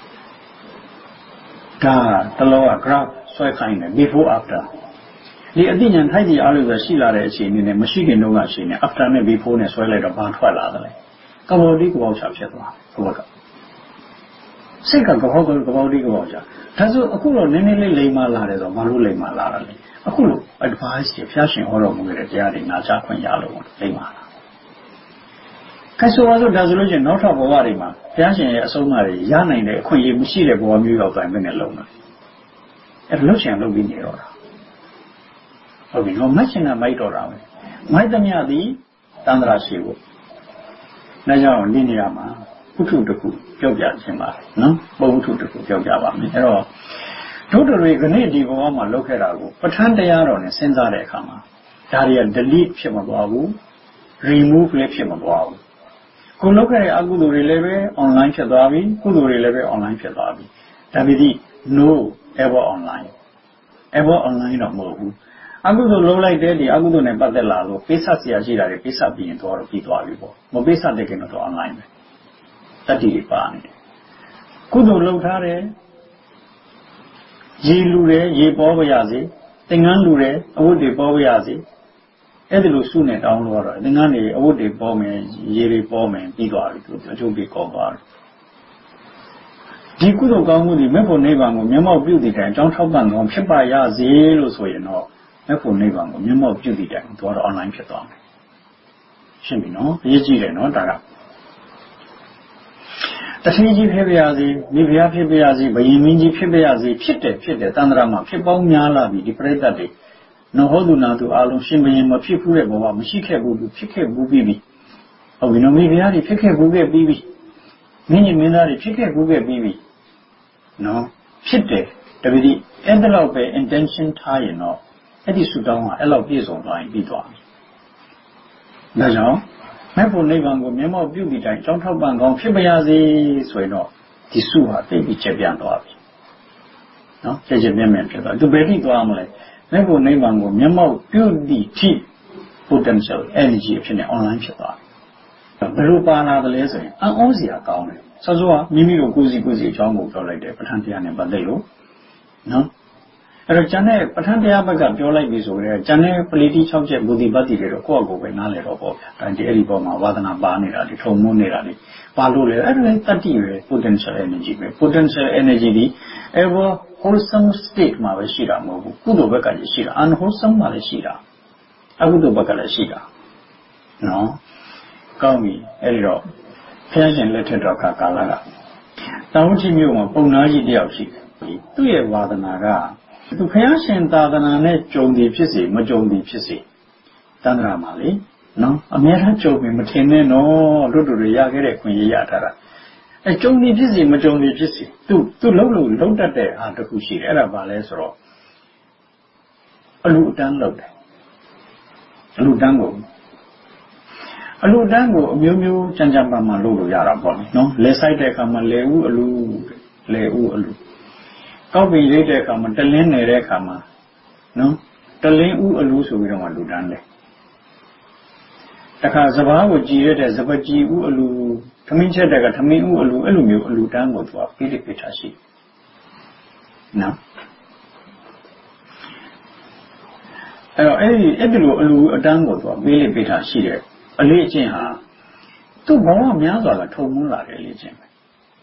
ဒါတလောက graph ဆွဲခိုင်းတယ် before after ဒီအသိဉာဏ်ထိုက်တည်အားလို့ဆိုရှိလာတဲ့အချိန်နဲ့မရှိခင်တုန်းကအချိန်နဲ့ after နဲ့ before နဲ့ဆွဲလိုက်တော့ဘာထွက်လာတယ်လဲကဘောတိကဘောချဖြစ်သွားဘုရားကစိတ်ကကဘောကကဘောတိကဘောချဒါဆိုအခုတော့နည်းနည်းလေးလိမ်မာလာတယ်ဆိုဘာလို့လိမ်မာလာတာလဲအခုလို့ advice တွေဖျားရှင်ဟောတော်မူတဲ့တရားတွေနာကြားခွင့်ရလို့လိမ့်ပါလား။ကဲဆိုပါစို့ဒါဆိုလို့ချင်းနောက်ထပ်ဘဝတွေမှာဖျားရှင်ရဲ့အဆုံးအမတွေရနိုင်တဲ့အခွင့်အရေးမရှိတဲ့ဘဝမျိုးရောက်တိုင်းပဲနဲ့လုံးတယ်။အဲ့ဒါလှုပ်ရှင်လုပ်ပြီးနေတော့တာ။ဟုတ်ပြီနော်မတ်ရှင်ကမိုက်တော်တာပဲ။မိုက်သမျှသည်တန္တရာရှိဖို့။ဒါကြောင့်ဒီနေရာမှာပုထုတစ်ခုပြောပြခြင်းပါနော်။ပုံထုတစ်ခုပြောပြပါမယ်။အဲ့တော့တို့တွေခဏဒီဘဝမှာလုပ်ခဲ့တာကိုပဋ္ဌာန်းတရားတော်နဲ့စဉ်းစားတဲ့အခါမှာဒါတွေက delete ဖြစ်မသွားဘူး remove လည်းဖြစ်မသွားဘူးကိုလုပ်ခဲ့တဲ့အကုသိုလ်တွေလည်းပဲ online ဖြစ်သွားပြီကုသိုလ်တွေလည်းပဲ online ဖြစ်သွားပြီဒါပေမဲ့ no ever online ever online တော့မဟုတ်ဘူးအကုသိုလ်လုပ်လိုက်တဲ့ဒီအကုသိုလ်နဲ့ပတ်သက်လာလို့ပိဿဆရာရှိတာတွေပိဿပြီးရင်တော့ပြီးသွားပြီပေါ့မပိဿတဲ့ကိန်းတော့ online ပဲတတိတွေပါနေတယ်ကုသိုလ်လုပ်ထားတယ်ရေလူတယ်ရေပေါ်ပါရစေသင်္ကန်းလူတယ်အဝတ်တွေပေါ်ပါရစေအဲ့ဒီလိုစုနေတောင်းလို့တော့သင်္ကန်းတွေအဝတ်တွေပေါ်မယ်ရေတွေပေါ်မယ်ပြီးသွားပြီသူအကျိုးပြီးကောင်းသွားတယ်ဒီကုသိုလ်ကောင်းမှုတွေမေဖို့နိဗ္ဗာန်ကိုမျက်မှောက်ပြုတည်တဲ့အကြောင်းထောက်ပံ့တော်ဖြစ်ပါရစေလို့ဆိုရင်တော့မေဖို့နိဗ္ဗာန်ကိုမျက်မှောက်ပြုတည်တယ်တော့ online ဖြစ်သွားမယ်ရှင်းပြီနော်အရေးကြီးတယ်နော်ဒါကတထင်းကြီးဖြစ်ပါရစေမိဖုရားဖြစ်ပါရစေဘယင်မင်းကြီးဖြစ်ပါရစေဖြစ်တယ်ဖြစ်တယ်တန္တရာမှာဖြစ်ပေါင်းများလာပြီဒီပြိဿတ်တွေနော်ဟောသူနာသူအားလုံးရှင်ဘရင်မဖြစ်ဘူးတဲ့ဘဝမရှိခဲ့ဘူးဖြစ်ခဲ့ဘူးပြီးပြီဟုတ်ပြီနော်မိဖုရားတွေဖြစ်ခဲ့ဘူးခဲ့ပြီးပြီမင်းကြီးမင်းသားတွေဖြစ်ခဲ့ဘူးခဲ့ပြီးပြီနော်ဖြစ်တယ်တပည့်ဒီအဲ့ဒါတော့ပဲ intention ထားရင်တော့အဲ့ဒီဆုတောင်းကအဲ့လောက်ပြည့်စုံသွားရင်ပြီးသွားပြီဒါကြောင့်မဲ့ဖို့နိဗ္ဗာန်ကိုမျက်မှောက်ပြုပြီးတိုင်းကြောင်းထောက်ပံ့ကောင်းဖြစ်ပါရစေဆိုရင်တော့ဒီဆုဟာသိပြီးချက်ပြန့်သွားပြီနော်ချက်ချက်ပြန့်ပြန့်ဖြစ်သွားသူဘယ်ထိသွားမလဲမဲ့ဖို့နိဗ္ဗာန်ကိုမျက်မှောက်ပြုသည့်ထိ potential energy ဖြစ်နေ online ဖြစ်သွားဘယ်လိုပါလာတယ်လဲဆိုရင်အံ့ဩစရာကောင်းတယ်ဆောစောကမိမိတို့ကိုယ်စီကိုယ်စီအကြောင်းကိုပြောလိုက်တယ်ပဋ္ဌာန်းတရားနဲ့ပတ်သက်လို့နော်အဲ့တော့ကျန်တဲ့ပဋ္ဌာန်းတရားဘက်ကပြောလိုက်ပြီဆိုတော့ကျန်တဲ့ပလီတိ၆ချက်ဘူတိပတ္တိတွေတော့ကိုယ့်အကိုပဲနားလည်တော့ပေါ့ဗျာဒါဒီအဲ့ဒီပေါ်မှာဝါသနာပါနေတာဒီထုံမွန်းနေတာဒီပါလို့လေအဲ့ဒါလည်းတတ္တိပဲ potential energy ပဲ potential energy ဒီ ever wholesome state မှာပဲရှိတာမဟုတ်ဘူးကုသိုလ်ဘက်ကလည်းရှိတာ unwholesome မှာလည်းရှိတာအကုသိုလ်ဘက်ကလည်းရှိတာနော်ကောင်းပြီအဲ့ဒီတော့ဘုရားရှင်လက်ထက်တော်ခါကာလကတောင်ကြီးမြို့မှာပုံနာကြီးတယောက်ရှိတယ်သူ့ရဲ့ဝါသနာကသူဘုရားရှင်သာသနာနဲ့ကြုံသည်ဖြစ်စေမကြုံသည်ဖြစ်စေတန္တရာမှာလေနော်အများအားကြုံပြီမထင်နဲ့နော်တို့တို့တွေရခဲ့တဲ့ခွင့်ရရထားတာအဲကြုံသည်ဖြစ်စေမကြုံသည်ဖြစ်စေသူသူလှုပ်လို့လှုပ်တတ်တဲ့အားတစ်ခုရှိတယ်အဲ့ဒါဘာလဲဆိုတော့အလူအတန်းလှုပ်တယ်အလူတန်းကိုအလူတန်းကိုအမျိုးမျိုးကြံကြံပါမှလုပ်လို့ရတာပေါ့နော်လဲဆိုင်တဲ့အခါမှာလဲဦးအလူလဲဦးအလူကောက်ပြီးရိတ်တဲ့အခါမှာတလင်းနေတဲ့အခါမှာနော်တလင်းဦးအလူဆိုပြီးတော့မှလူတန်းတယ်တခါစဘာကိုကြည်ရတဲ့စပကြည်ဦးအလူထမင်းချက်တဲ့ကထမင်းဦးအလူအဲ့လိုမျိုးအလူတန်းကိုသူကပြိတိပိထားရှိနော်အဲ့တော့အဲ့ဒီအဲ့ဒီလိုအလူအတန်းကိုသူကပြိတိပိထားရှိတယ်အလေးအကျင့်ဟာသူ့ဘဝများစွာကထုံမွန်းလာတယ်လေချင်းပဲ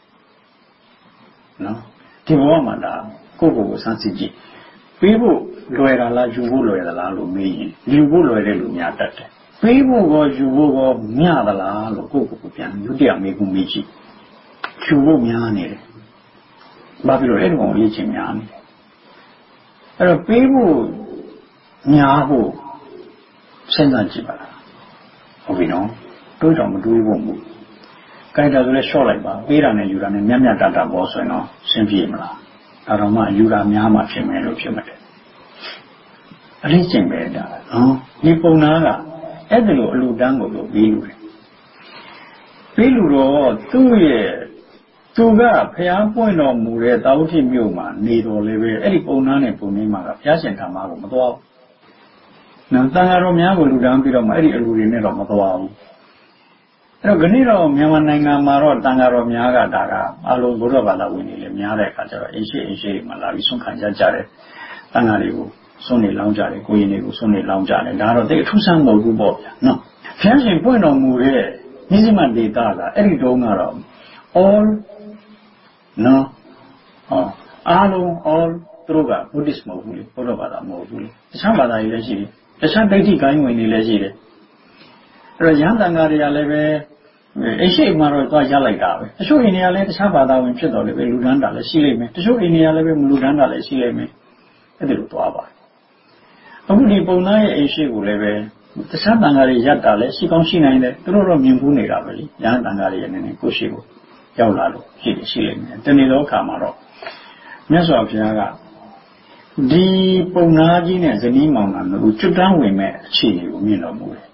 နော်ဒီဘဝမှာဒါကိုယ့်ကိုယ်ကိုစမ်းစစ်ကြည့်ပေးဖို့လွယ်တာလားယူဖို့လွယ်သလားလို့မေးရင်ယူဖို့လွယ်တဲ့လူများတတ်တယ်ပေးဖို့ကောယူဖို့ကောမျှသလားလို့ကိုယ့်ကိုယ်ကိုပြန်လူတရားမေးခုမေးကြည့်ယူဖို့များနေတယ်ဘာဖြစ်လို့အဲ့ဒီကောင်လေ့ကျင့်များနေတယ်အဲ့တော့ပေးဖို့များဖို့စဉ်းစားကြည့်ပါလားဟုတ်ပြီနော်တွေးတော့မတွေးဖို့မဟုတ်ကြိုက်တာဆိုလဲရှော့လိုက်ပါပေးတာနဲ့ယူတာနဲ့မြတ်မြတ်တတ်တာပေါ်ဆိုရင်တော့ရှင်းပြေမလားဒါတော့မှယူတာများမှဖြစ်မယ်လို့ဖြစ်မှာတယ်အလေးကျင့်ပဲဒါနော်ဒီပုံနာကအဲ့ဒါလိုအလူတန်းကိုပြီးလူတယ်ပြီးလူတော့သူ့ရဲ့သူကဖျားပွင့်တော်မူတဲ့တာဝတိမြို့မှာနေတော်လည်းပဲအဲ့ဒီပုံနာနဲ့ပုံနေမှာကဘုရားရှင်ထာမကိုမတော်ဘူးနော်တန်ဃာတော်များကိုလူတန်းပြီးတော့မှအဲ့ဒီအလူတွေနဲ့တော့မတော်ဘူးအဲ့တော့ခဏတော့မြန်မာနိုင်ငံမှာတော့တန်ဃာတော်များကဒါကအလုံးဘုရားဘာသာဝင်တွေလည်းများတဲ့အခါကျတော့အရှိအရှိတွေမှာလာပြီးဆုံးခံကြကြတယ်တန်ဃာတွေကိုဆုံးနေလောင်းကြတယ်ကိုရင်တွေကိုဆုံးနေလောင်းကြတယ်ဒါတော့တိတ်အထူးဆန်းမဟုတ်ဘူးပေါ့ဗျာနော်ဘုရားရှင်ပွင့်တော်မူတဲ့မြင့်မဒေတာကအဲ့ဒီတုန်းကတော့ all နော်ဟောအားလုံး all သူတို့က Buddhist မဟုတ်ဘူးလေဘုရားဘာသာမဟုတ်ဘူးလေတခြားဘာသာတွေလည်းရှိတယ်တခြားဒိဋ္ဌိကိုင်းဝင်တွေလည်းရှိတယ်အဲ့တော့ရဟန်းတန်ဃာတွေကလည်းပဲအရှိမှတော့သွားရလိုက်တာပဲတချို့အိန္ဒိယလည်းတခြားဘာသာဝင်ဖြစ်တော်လည်းပဲလူဒန်းတာလည်းရှိလိမ့်မယ်တချို့အိန္ဒိယလည်းပဲမလူဒန်းတာလည်းရှိလိမ့်မယ်အဲ့ဒါလိုသွားပါတယ်အခုဒီပုံသားရဲ့အိရှိကိုလည်းပဲတခြားတန်ဃာတွေရပ်တာလည်းရှိကောင်းရှိနိုင်တယ်သူတို့တော့မြင်ဘူးနေတာပဲလေရဟန်းတန်ဃာတွေရဲ့အနေနဲ့ကိုရှိကိုရောက်လာလို့ရှိတယ်ရှိလိမ့်မယ်တနေ့တော့အခါမှာတော့မြတ်စွာဘုရားကဒီပုံသားကြီးနဲ့ဇနီးမောင်နှံတို့ကျွတ်တန်းဝင်မဲ့အခြေအနေကိုမြင်တော်မူတယ်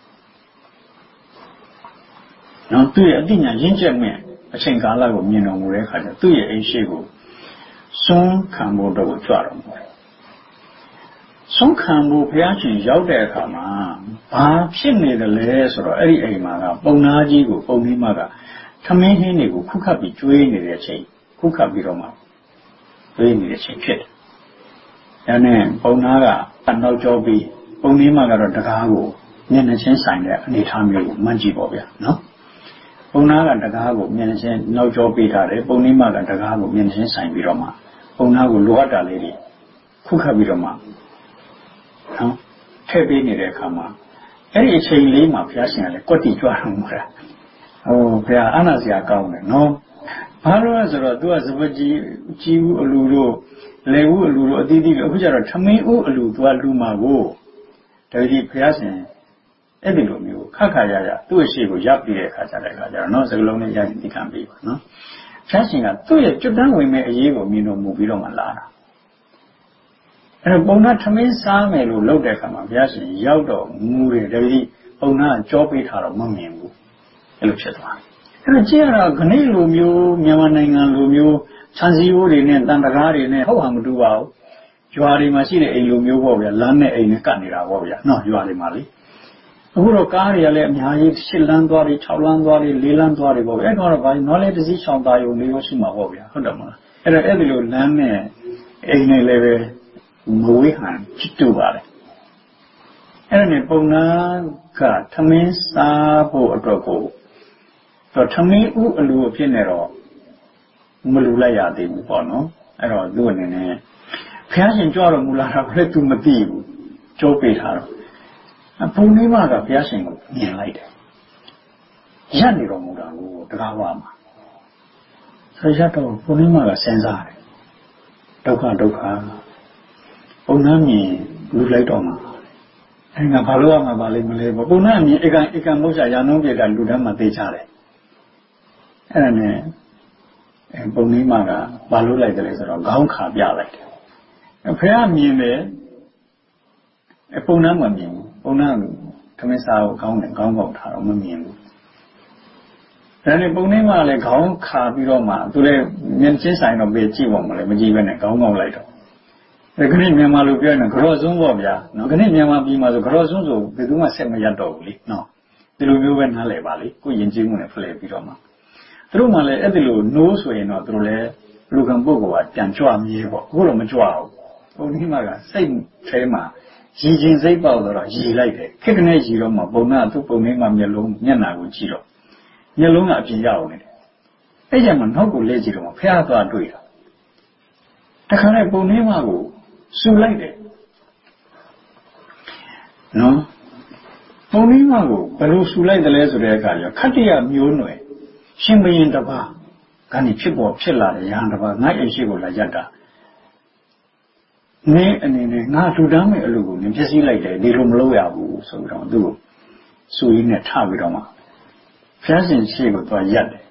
နော်သူ့ရဲ့အတိညာရင့်ကျက်မဲ့အချိန်ကာလကိုမြင်တော်မူတဲ့အခါကျသူ့ရဲ့အိရှိကိုစွန့်ခံဖို့တော့ကြွတော်မူတယ်စွန့်ခံဖို့ဘုရားရှင်ရောက်တဲ့အခါမှာဘာဖြစ်နေတယ်လဲဆိုတော့အဲ့ဒီအိမ်မှာကပုံနာကြီးကိုပုံလေးမကထမင်းဟင်းတွေကိုခုခတ်ပြီးကျွေးနေတဲ့အချိန်ခုခတ်ပြီးတော့မှကျွေးနေတဲ့အချိန်ဖြစ်တယ်။ဒါနဲ့ပုံနာကအနောက်ကျောပြီးပုံလေးမကတော့တကားကိုမျက်နှာချင်းဆိုင်တဲ့အနေအထားမျိုးကိုမှန်းကြည့်ပေါ့ဗျာနော်။ပုံနာကတကားကိုမျက်နှာချင်းနောက်ကျောပေးထားတယ်ပုံလေးမကတကားကိုမျက်နှာချင်းဆိုင်ပြီးတော့မှပုံနာကိုလိုအပ်တာလေးတွေခုခတ်ပြီးတော့မှနော်ထည့်ပေးနေတဲ့အခါမှာအဲ့ဒီအချိန်လေးမှာဘုရားရှင်ကလည်းကွက်တီကြွတော်မူတာဟိုဘုရားအာနာစရာကောင်းတယ်နော်ဘာလို့လဲဆိုတော့သူကစပကြီးကြီးဦးအလူတို့လေဦးအလူတို့အသီးသီးလို့အခုကျတော့ထမင်းဦးအလူသူကလူမှာကိုဒါဒီဘုရားရှင်အဲ့ဒီလိုမျိုးခက်ခါရရသူ့အရှိကိုရပ်ပြီးတဲ့အခါကျတဲ့အခါကျတော့နော်စကလုံးလေးရရင်သိခံပြီးပါနော်ဘုရားရှင်ကသူ့ရဲ့ကျွတ်တန်းဝင်မဲ့အရေးကိုမြင်တော်မူပြီးတော့မှလာတာအဲ့ပုံနာထမင်းစားမယ်လို့လုပ်တဲ့အခါမှာဘုရားရှင်ရောက်တော့မူတယ်ဒါဒီပုံနာကြောပေးထားတော့မမြင်ဘူးအဲ့လိုဖြစ်သွားတယ်အဲ့တော့ကြည့်ရတော့ခဏလိုမျိုးမြန်မာနိုင်ငံလိုမျိုးခြံစည်းရိုးတွေနဲ့တန်တကားတွေနဲ့ဟုတ်ဟာမတူပါဘူးရွာတွေမှာရှိတဲ့အိမ်လိုမျိုးပေါ့ဗျာလမ်းနဲ့အိမ်နဲ့ကပ်နေတာပေါ့ဗျာနော်ရွာတွေမှာလေအခုတော့ကားတွေကလည်းအများကြီးရှစ်လမ်းသွားတွေခြောက်လမ်းသွားတွေလေးလမ်းသွားတွေပေါ့ဗျာအဲ့တော့ဘာနော်လဲတစ်စီးချောင်းသားရုံလေးရောရှိမှာပေါ့ဗျာဟုတ်တယ်မလားအဲ့တော့အဲ့ဒီလိုလမ်းနဲ့အိမ်နဲ့လည်းပဲမဝေးဟန်ဖြစ်တူပါလေအဲ့ဒါနဲ့ပုံနာကထမင်းစားဖို့အတွက်ကိုတော့ထမင်းဥအလူအဖြစ်နဲ့တော့မလူလိုက်ရသေးဘူးပေါ့နော်အဲ့တော့သူ့အနေနဲ့ဘုရားရှင်ကြွတော်မူလာတာလည်းသူမသိဘူးကြိုးပေးထားတော့ပုံလေးမကဘုရားရှင်ကိုမြင်လိုက်တယ်ရပ်နေတော်မူတာကိုတကားဝါမှာဆိုရတော့ပုံလေးမကစဉ်းစားတယ်ဒုက္ခဒုက္ခပုံနှမ်းမြင်လူလိုက်တော့မှာအဲ့ငါဘာလို့ရမှာပါလိမ့်မလဲပေါ့ပုံနှမ်းမြင်ဧကံဧကံမုစ္ဆာရာနှုံးပြေတာလူတန်းမှာသိချတယ်အဲ့ဒါနဲ့ပုံလေးမကဘာလို့လိုက်တယ်လဲဆိုတော့ခေါင်းခါပြလိုက်တယ်ဖះမြင်တယ်အပုံနှမ်းမမြင်ဘူးပုံနှမ်းခမင်းစားကိုခေါင်းနဲ့ခေါင်းပေါက်ထားတော့မမြင်ဘူးဒါနဲ့ပုံလေးမလည်းခေါင်းခါပြီးတော့မှသူလည်းမျက်ချင်းဆိုင်တော့ပဲကြည့်ပါမလဲမကြည့်ဘဲနဲ့ခေါင်းကောက်လိုက်တော့ဒါခဏမြန်မာလိုပြောရင်ကြော့စွန်းပေါ့ဗျာနော်ခဏမြန်မာပြည်မှာဆိုကြော့စွန်းဆိုဘယ်သူမှဆက်မရတော့ဘူးလေနော်ဒီလိုမျိုးပဲနားလည်ပါလေကိုယဉ်ကျေးမှုနဲ့ဖလှယ်ပြီးတော့မှသူတို့မှလည်းအဲ့ဒီလိုနိုးဆိုရင်တော့သူတို့လည်းလူကံပုဂ္ဂိုလ်ကပြန်ကြွမြဲပေါ့အခုတော့မကြွဘူးပုံဒီမှာကစိတ်ထဲမှာရည်ချင်းစိတ်ပေါက်တော့ရည်လိုက်တယ်ခက်ကနေရည်တော့မှပုံနာသူ့ပုံလေးမှာမျက်လုံးမျက်နှာကိုကြည့်တော့မျက်လုံးကအပြင်ရအောင်နေတယ်အဲ့ကြမှာနောက်ကိုလဲကြည့်တော့ဖះသွားတွေ့တာတခါနဲ့ပုံလေးမှာကိုဆူလိုက်တယ်နော်ပုံလေးမှာကိုဘယ်လိုဆူလိုက်တယ်လဲဆိုတဲ့အခါကျခတ္တရမျိုးနွယ်ရှင်ဘရင်တပါးကနေဖြစ်ပေါ်ဖြစ်လာတဲ့ရဟန်းတပါးငါ့အိမ်ရှိကိုလာရက်တာနင်းအနေနဲ့ငါထူတမ်းမဲ့အလုပ်ကိုနင်းဖြစ်စည်းလိုက်တယ်ဒီလိုမလုပ်ရဘူးဆိုပြီးတော့သူ့ကိုစူရင်းနဲ့ထပြီးတော့မှဖျားရှင်ရှိကိုသွားရက်တယ်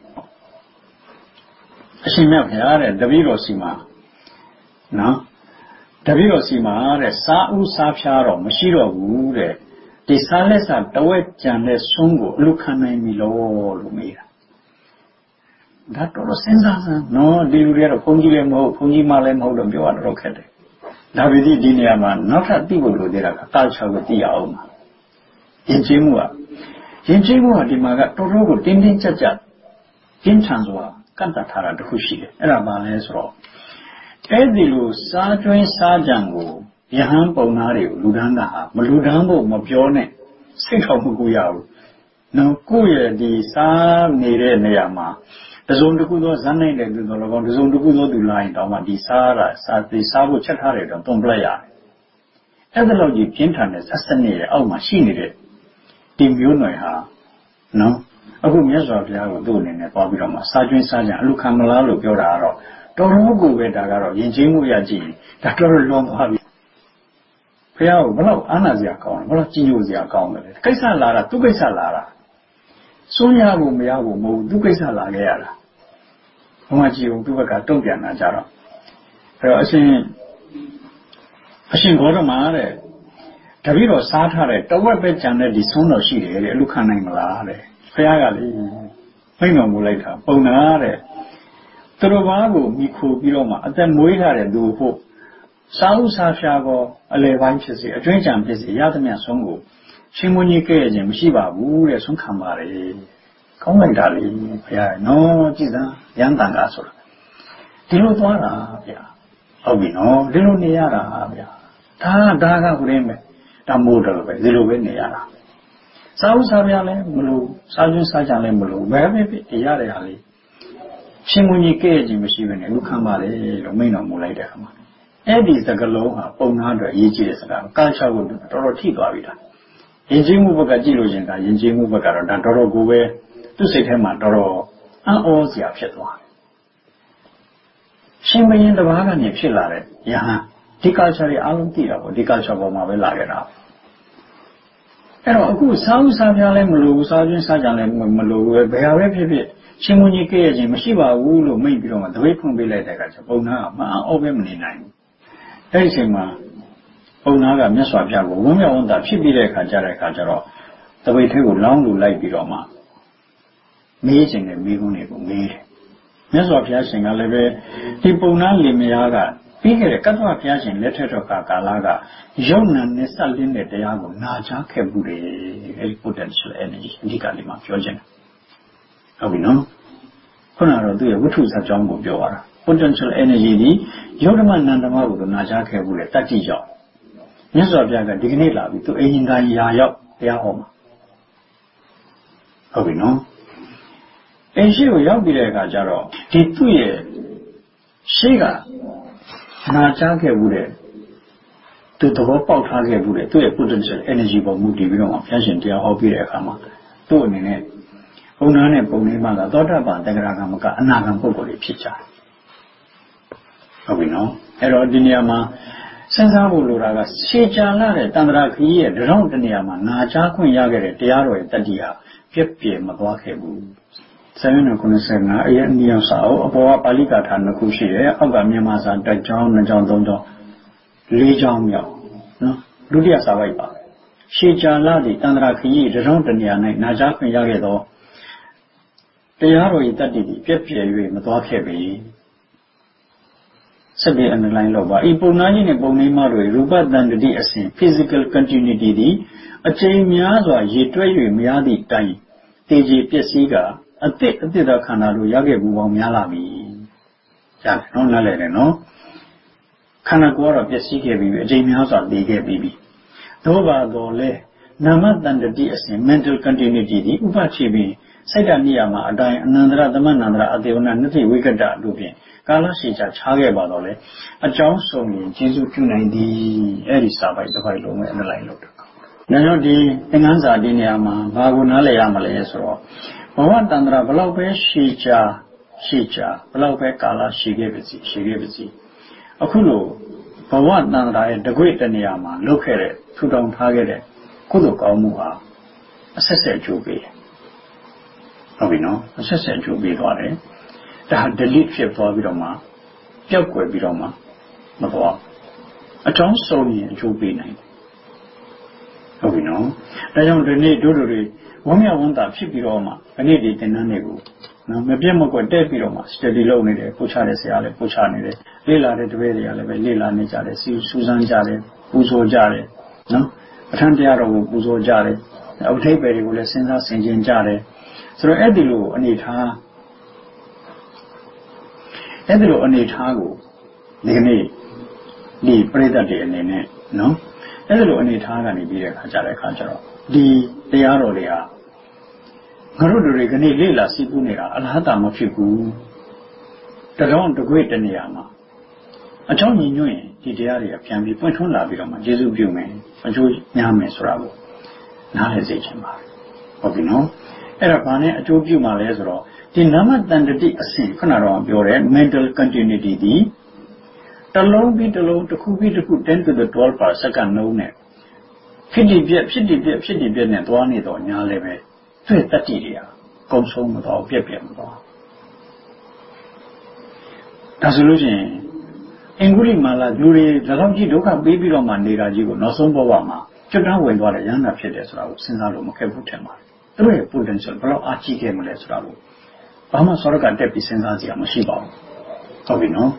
အရှင်မြတ်ဘုရားတဲ့တပည့်တော်စီမှာနော်တပည့်တော်စီမှာတဲ့စားဥစားဖြားတော့မရှိတော့ဘူးတဲ့ဒီစားလက်စားတဝက်ကြံတဲ့ဆုံးကိုအလူခံနိုင်ပြီလို့လို့မေးတာဒါတော့စဉ်းစားစမ်းနော်ဒီလူတွေကတော့ဘုန်းကြီးလည်းမဟုတ်ဘုန်းကြီးမှလည်းမဟုတ်တော့ပြောရတော့ခက်တယ်ဒါပေမဲ့ဒီနေရာမှာနောက်ထပ်သိဖို့လိုသေးတာကတာချောကိုသိရအောင်ပါယဉ်ကျေးမှုကယဉ်ကျေးမှုကဒီမှာကတော်တော်ကိုတင်းတင်းကြပ်ကြပ်ကျင်းထန်စွာကန့်တတ်ထားတာတခုရှိတယ်အဲ့ဒါမှလည်းဆိုတော့အဲ့ဒီလိုစားကျွင်းစားကြံကိုယဟန်ပုံသားတွေကိုလူဒန်းတာဟာမလူဒန်းဖို့မပြောနဲ့စိတ်ထောက်မှုကိုရဘူးနော်ကိုယ့်ရဲ့ဒီစားနေတဲ့နေရာမှာတစုံတစ်ခုသောဇန်နိုင်တဲ့သူတော်၎င်းတစုံတစ်ခုသောသူလာရင်တောင်မှဒီစားရစားသေးစားဖို့ချက်ထားတယ်တော့တုံ့ပလိုက်ရတယ်အဲ့ဒါလို့ကြီးပြင်းထန်တဲ့ဇက်စနစ်ရဲ့အောက်မှာရှိနေတဲ့ဒီမျိုးနွယ်ဟာနော်အခုမြတ်စွာဘုရားကသူ့အနေနဲ့ပေါ်ပြီးတော့မှစားကျွင်းစားကြအလူခံမလားလို့ပြောတာကတော့တော်တော်ကိုပဲဒါကတော့ယဉ်ကျေးမှုရကြည့်ဒါတော်တော်လွန်သွားပြီဘုရားကဘလို့အာနာစရာကောင်းတယ်ဘလို့ကြည်ညိုစရာကောင်းတယ်ကိစ္စလာတာသူကိစ္စလာတာစွန့်ရဖို့မရဖို့မဟုတ်သူကိစ္စလာခဲ့ရတာဘုရားကြည်ုံသူ့ဘက်ကတုံ့ပြန်လာကြတော့အဲတော့အရှင်အရှင်ဂေါတမတဲ့တပည့်တော်စားထားတဲ့တဝက်ပဲကြံတဲ့ဒီဆုံးတော်ရှိတယ်တဲ့အလူခံနိုင်မလားတဲ့ဘုရားကလေဖိတ်တော်မူလိုက်တာပုံနာတဲ့သူတော်ဘာကိုမိခိုပြီးတော့မှအသက်မွေးထားတဲ့သူဖို့စားဥစားဖြာကောအလေပိုင်းဖြစ်စေအကျွမ်းကြံဖြစ်စေရသမျှဆုံးကိုရှင်မွန်ကြီးကဲ့ခြင်းမရှိပါဘူးတဲ့ဆုံးခံပါတယ်ကောင်းလိုက်တာလေဘုရားနော်ကြည်စမ်းရန်တန်ကဆိုတာဒီလိုသွားတာဗျာဟုတ်ပြီနော်ဒီလိုနေရတာဗျာဒါဒါကခုရင်းပဲဒါမိုးတယ်ပဲဒီလိုပဲနေရတာစားဥစားဖြာလည်းမလို့စားကျွန်းစားကြလည်းမလို့ဘယ်ပဲဖြစ်ရတဲ့ဟာလေးရှင်မွန်ကြီးကဲ့ခြင်းမရှိဘဲနဲ့လူခံပါလေလို့မိန့်တော်မူလိုက်တဲ့အခါမှာအဲ့ဒီစကလုံးဟာပုံနာအတွက်အရေးကြီးတဲ့စကားကာချောကိုတော်တော်ထိသွားပြီလားယဉ်ကျေးမှုဘက်ကကြည့်လို့ရှင်ကယဉ်ကျေးမှုဘက်ကတော့ဒါတော်တော်ကိုပဲသူ့စိတ်ထဲမှာတော်တော်အံ့ဩစရာဖြစ်သွားတယ်ရှင်ဘရင်တစ်ပါးကနေဖြစ်လာတဲ့ယဟန်ဒီ culture တွေအားလုံးသိတာပေါ့ဒီ culture ပေါ်မှာပဲလာခဲ့တာအဲ့တော့အခုစားဥစားပြားလည်းမလိုဘူးစားချင်းစားကြလည်းမလိုဘူးဘယ်ဟာပဲဖြစ်ဖြစ်ရှင်မွန်ကြီးကဲ့ရဲ့ခြင်းမရှိပါဘူးလို့မိတ်ပြီးတော့မှတပိတ်ဖွင့်ပေးလိုက်တဲ့အခါကျပုံနာကမအောင်ပဲမနေနိုင်ဘူးအဲ့ဒီအချိန်မှာပုံနာကမြတ်စွာဘုရားကိုဝမ်းမြောက်ဝမ်းသာဖြစ်ပြီးတဲ့အခါကျတဲ့အခါကျတော့တပိတ်ထဲကိုလောင်းလူလိုက်ပြီးတော့မှမေးခြင်းနဲ့မေးခွန်းတွေကိုမေးတယ်မြတ်စွာဘုရားရှင်ကလည်းပဲဒီပုံနာလင်မယားကပြီးခဲ့တဲ့ကတ္တဝဘုရားရှင်လက်ထက်တော်ကာလကယုံနာနဲ့ဆက်လင်းတဲ့တရားကိုနာကြားခဲ့မှုတွေအဲဒီ potential energy အဓိကလေးမှာပြောခြင်းဟုတ်ပြီနော်ခုနကတော့သူရဲ့ဝိထုဇာတ်ကြောင်းကိုပြောရတာ potential energy ဒီယုတ်ဓမ္မနန္ဒမကိုနာကြားခဲ့မှုလေတတ္တိကြောင့်မြတ်စွာဘုရားကဒီကနေ့လာပြီးသူအရင်ကရာရောက်တရားဟောမှာဟုတ်ပြီနော်အင်းရှိကိုရောက်ပြီးတဲ့အခါကျတော့ဒီသူ့ရဲ့ရှေ့ကနာကြားခဲ့မှုတဲ့သူသဘောပေါက်ထားခဲ့မှုတဲ့သူ့ရဲ့ potential energy ပေါ်မူတည်ပြီးတော့ဘုရားရှင်တရားဟောပြီးတဲ့အခါမှာသူ့အနေနဲ့ဘုံနာနဲ့ပုံလေးမှကသောတာပန်တဂရကမကအနာဂံပုဂ္ဂိုလ်တွေဖြစ်ကြတယ်ဟုတ်ပြီနော်အဲ့တော့ဒီနေရာမှာစဉ်းစားဖို့လိုတာကရှေးကြာလာတဲ့တန္တရာခရီးရဲ့တောင်းတနေရာမှာနာကြားခွင့်ရခဲ့တဲ့တရားတော်ရဲ့တတ္တိဟာပြည့်ပြည့်မသွားခဲ့ဘူးဆယ်နှစ်ခုနှစ်ငါအရင်အနည်းအောင်စာအုပ်အပေါ်ကပါဠိကာထာနှစ်ခုရှိတယ်အောက်ကမြန်မာစာတစ်ကြောင်းနှစ်ကြောင်းသုံးကြောင်းလေးကြောင်းမြောက်နော်ဒုတိယစာပိုက်ပါရှေးကြာလာသည့်တန္တရာခရီးတောင်းတနေရာ၌နာကြားခွင့်ရခဲ့သောတရားတော်ရဲ့တတ္တိသည်ပြည့်ပြည့်၍မသွားခဲ့ပေစက်ပြီးအနလိုင်းလောက်ပါဤပုံနာကြီးနဲ့ပုံနေမတို့ရူပတန်တတိအစဉ် physical continuity သည်အချိန်များစွာရေတွဲ၍မရသည့်တိုင်တည်ကြည်ပျက်စီးကအတိတ်အတိတ်သောခန္ဓာတို့ရခဲ့ဘူးပေါင်းများလာပြီကြားတယ်နော်နားလည်တယ်နော်ခန္ဓာကိုယ်ကတော့ပျက်စီးခဲ့ပြီအချိန်များစွာတည်ခဲ့ပြီသို့ပါတော့လေနာမတန်တတိအစဉ် mental continuity သည်ဥပချိပြီးစိတ်ဓာတ်နိယာမအတိုင်းအနန္တရသမဏန္တရအတေဝနာနိတိဝိကတတို့ဖြင့်ကာလရှိချာခြားခဲ့ပါတော့လေအကြောင်းစုံရင်ကျေစုပြုနိုင်သည်အဲ့ဒီစာပိုက်တစ်ပိုက်လုံးပဲအနလိုက်လို့တော့ဒါကြောင့်ဒီသင်္ကန်းစာဒီနေရာမှာဘာကိုနားလည်ရမလဲဆိုတော့ဘဝတန္တရာဘလောက်ပဲရှိချာရှိချာဘလောက်ပဲကာလရှိခဲ့ပါစီရှိခဲ့ပါစီအခုလို့ဘဝတန္တရာရဲ့တကွေ့တနေရာမှာလုတ်ခဲ့တဲ့ထူထောင်ထားခဲ့တဲ့ကုသိုလ်ကောင်းမှုဟာအဆက်ဆက်ကျိုးပေးတယ်ဟုတ်ပြီနော်အဆက်ဆက်ကျိုးပေးသွားတယ်ဒါ delete ဖြစ်သွားပြီးတော့မှပျောက်ကွယ်ပြီးတော့မှမသွားအကြောင်းစုံရင်အကျိုးပေးနိုင်တယ်ဟုတ်ပြီနော်ဒါကြောင့်ဒီနေ့တို့တို့တွေဝမ်းမြောက်ဝမ်းသာဖြစ်ပြီးတော့မှဒီနေ့ဒီသင်္นานတွေကိုနော်မပြတ်မကွက်တဲ့ပြီးတော့မှ study လုပ်နေတယ်ပို့ချတဲ့ဆရာလည်းပို့ချနေတယ်လေ့လာတဲ့တပည့်တွေကလည်းပဲလေ့လာနေကြတယ်စူးစမ်းကြတယ်ပူဇော်ကြတယ်နော်ပဋ္ဌာန်းတရားတော်ကိုပူဇော်ကြတယ်အဋ္ဌိပ္ပယ်တွေကိုလည်းစဉ်းစားဆင်ခြင်ကြတယ်ဆိုတော့အဲ့ဒီလိုအနေထားအဲ့ဒီလိုအနေထားကိုဒီကနေ့ဒီပရိသတ်တွေအနေနဲ့နော်အဲ့ဒီလိုအနေထားကနေပြီးတဲ့အခါကြတဲ့အခါကျတော့ဒီတရားတော်တွေဟာငါတို့တွေကနေလေ့လာစီးပူးနေတာအလားတာမဖြစ်ဘူးတတော်တကွေ့တနေရာမှာအကြောင်းညီညွတ်ရင်ဒီတရားတွေကပြန်ပြီးပွင့်ထွန်းလာပြီးတော့မှယေရှုပြုမယ်အကျိုးများမယ်ဆိုတာကိုနားလည်စေချင်ပါတယ်ဟုတ်ပြီနော်အဲ့ဒါဘာနဲ့အကျိုးပြုမှာလဲဆိုတော့ဒီနာမတန်တတိအစဉ်ခုနကတော့ပြောတဲ့ mental continuity ဒီတလုံးပြီးတလုံးတစ်ခုပြီးတစ်ခုten to the twelve per second နှုန်းနဲ့ဖြစ်တည်ပြက်ဖြစ်တည်ပြက်ဖြစ်တည်ပြက်နဲ့သွားနေတော့ညာလည်းပဲသူ့တတ္တိတွေဟာကုံဆုံးမတော့ပြက်ပြက်မတော့ဒါဆိုလို့ရှိရင်အင်္ဂုလိမာလာလူတွေဒါတော့ကြည့်ဒုက္ခပေးပြီးတော့မှနေတာကြီးကိုနောက်ဆုံးဘဝမှာကျွတ်တန်းဝင်သွားတဲ့ရဟန္တာဖြစ်တယ်ဆိုတာကိုစဉ်းစားလို့မခက်ဘူးထင်ပါတယ်သူတို့ရဲ့ potential ဘယ်လောက်အားကြီးခဲ့မလဲဆိုတာကိုဘာမှစောရကတက်ပြီးစဉ်းစားစရာမရှိပါဘူးဟုတ်ပြီနော်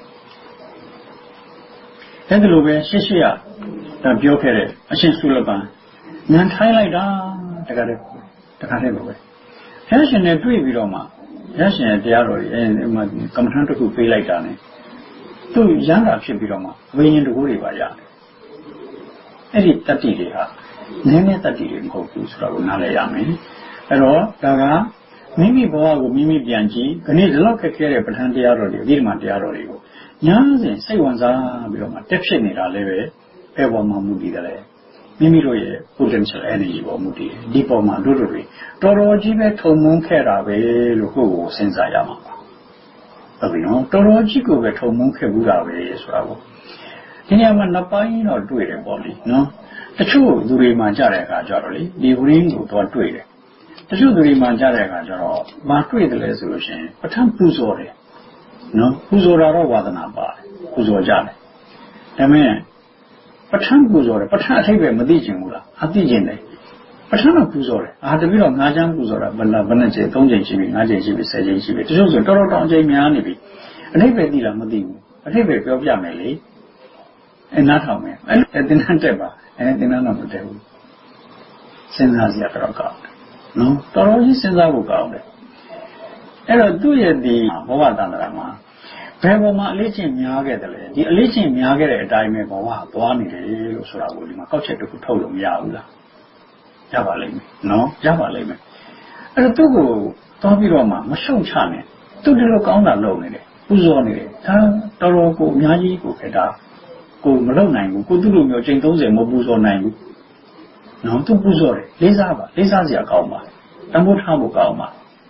အဲ့ဒီလိုပဲရှေ့ရှေ့ကဒါပြောခဲ့တဲ့အရှင်ဆုလပန်ဉာဏ်ထိုင်းလိုက်တာတခါတည်းတခါတည်းလိုပဲဘုရားရှင်နဲ့တွေ့ပြီးတော့မှဘုရားရှင်ရဲ့တရားတော်ကြီးအဲမှာကမ္မထံတစ်ခုပေးလိုက်တာ ਨੇ သူရဟန္တာဖြစ်ပြီးတော့မှဝိညာဉ်တကူတွေပါရတယ်အဲ့ဒီတတ္တိတွေဟာနည်းနည်းတတ္တိတွေမဟုတ်ဘူးဆိုတာကိုနားလည်ရမယ်အဲ့တော့ဒါကမိမိဘဝကိုမိမိပြန်ကြည့်ခဏဒီလောက်ခက်ခဲတဲ့ပဋ္ဌာန်းတရားတော်တွေဒီမှာတရားတော်တွေကိုညာစဉ်စိတ်ဝင်စားပြီးတော့မှတက်ဖြစ်နေတာလည်းပဲဘယ်ပေါ်မှာမူတည်တယ်လဲမိမိတို့ရဲ့ potential energy ပေါ်မူတည်တယ်ဒီပေါ်မှာတို့တို့တွေတော်တော်ကြီးပဲထုံမုန်းခဲ့တာပဲလို့ကိုယ့်ကိုစဉ်းစားရမှာပါဟုတ်ပြီနော်တော်တော်ကြီးကိုပဲထုံမုန်းခဲ့ဘူးတာပဲဆိုတာကိုဒီနေရာမှာနှစ်ပိုင်းတော့တွေ့တယ်ပေါ့လေနော်တချို့သူတွေမှကြားတဲ့အခါကျတော့လေဒီဝရင်းကိုတော့တွေ့တယ်တချို့သူတွေမှကြားတဲ့အခါကျတော့မတွေ့တယ်လဲဆိုလို့ရှိရင်ပဋ္ဌာန်းပူဇော်တယ်နော်ပူဇော်တာတော့ဝါသနာပါတယ်ပူဇော်ကြတယ်ဒါပေမဲ့ပဋ္ဌာန်းပူဇော်တယ်ပဋ္ဌာန်းအထိပ္ပယ်မသိချင်ဘူးလားအသိချင်တယ်ပဋ္ဌာန်းတော့ပူဇော်တယ်အာတပည့်တော့ငါးချမ်းပူဇော်တာဘယ်လားဘယ်နဲ့ကျသုံးချိန်ရှိပြီငါးချိန်ရှိပြီဆယ်ချိန်ရှိပြီတချို့ဆိုတော်တော်တောင်အချိန်များနေပြီအထိပ္ပယ်သိလားမသိဘူးအထိပ္ပယ်ပြောပြမယ်လေအဲနားထောင်မယ်အဲတင်နှံတက်ပါအဲတင်နှံတော့မတက်ဘူးစဉ်းစားစရာတော့ကောင်းတယ်နော်တော်တော်ကြီးစဉ်းစားဖို့ကောင်းတယ်အဲ့တော့သူ့ရဲ့ဒီဘဝတန္တရာမှာဘယ်ပေါ်မှာအလေးချင်းများခဲ့တယ်လဲဒီအလေးချင်းများခဲ့တဲ့အတိုင်းပဲဘဝသွားနေတယ်လို့ဆိုတာကိုဒီမှာကောက်ချက်တစ်ခုထုတ်လို့မရဘူးလားရပါလိမ့်မယ်နော်ရပါလိမ့်မယ်အဲ့တော့သူ့ကိုသွားပြီးတော့မှမရှုံချနဲ့သူ့တလို့ကောင်းတာလုပ်နေတယ်ပူဇော်နေတယ်ဒါတော်တော်ကိုအများကြီးကိုခက်တာကိုမလုပ်နိုင်ဘူးကိုသူ့လိုမျိုးချိန်သုံးဆယ်မပူဇော်နိုင်ဘူးနော်သူပူဇော်တယ်လေးစားပါလေးစားစရာကောင်းပါတန်ဖိုးထားဖို့ကောင်းပါ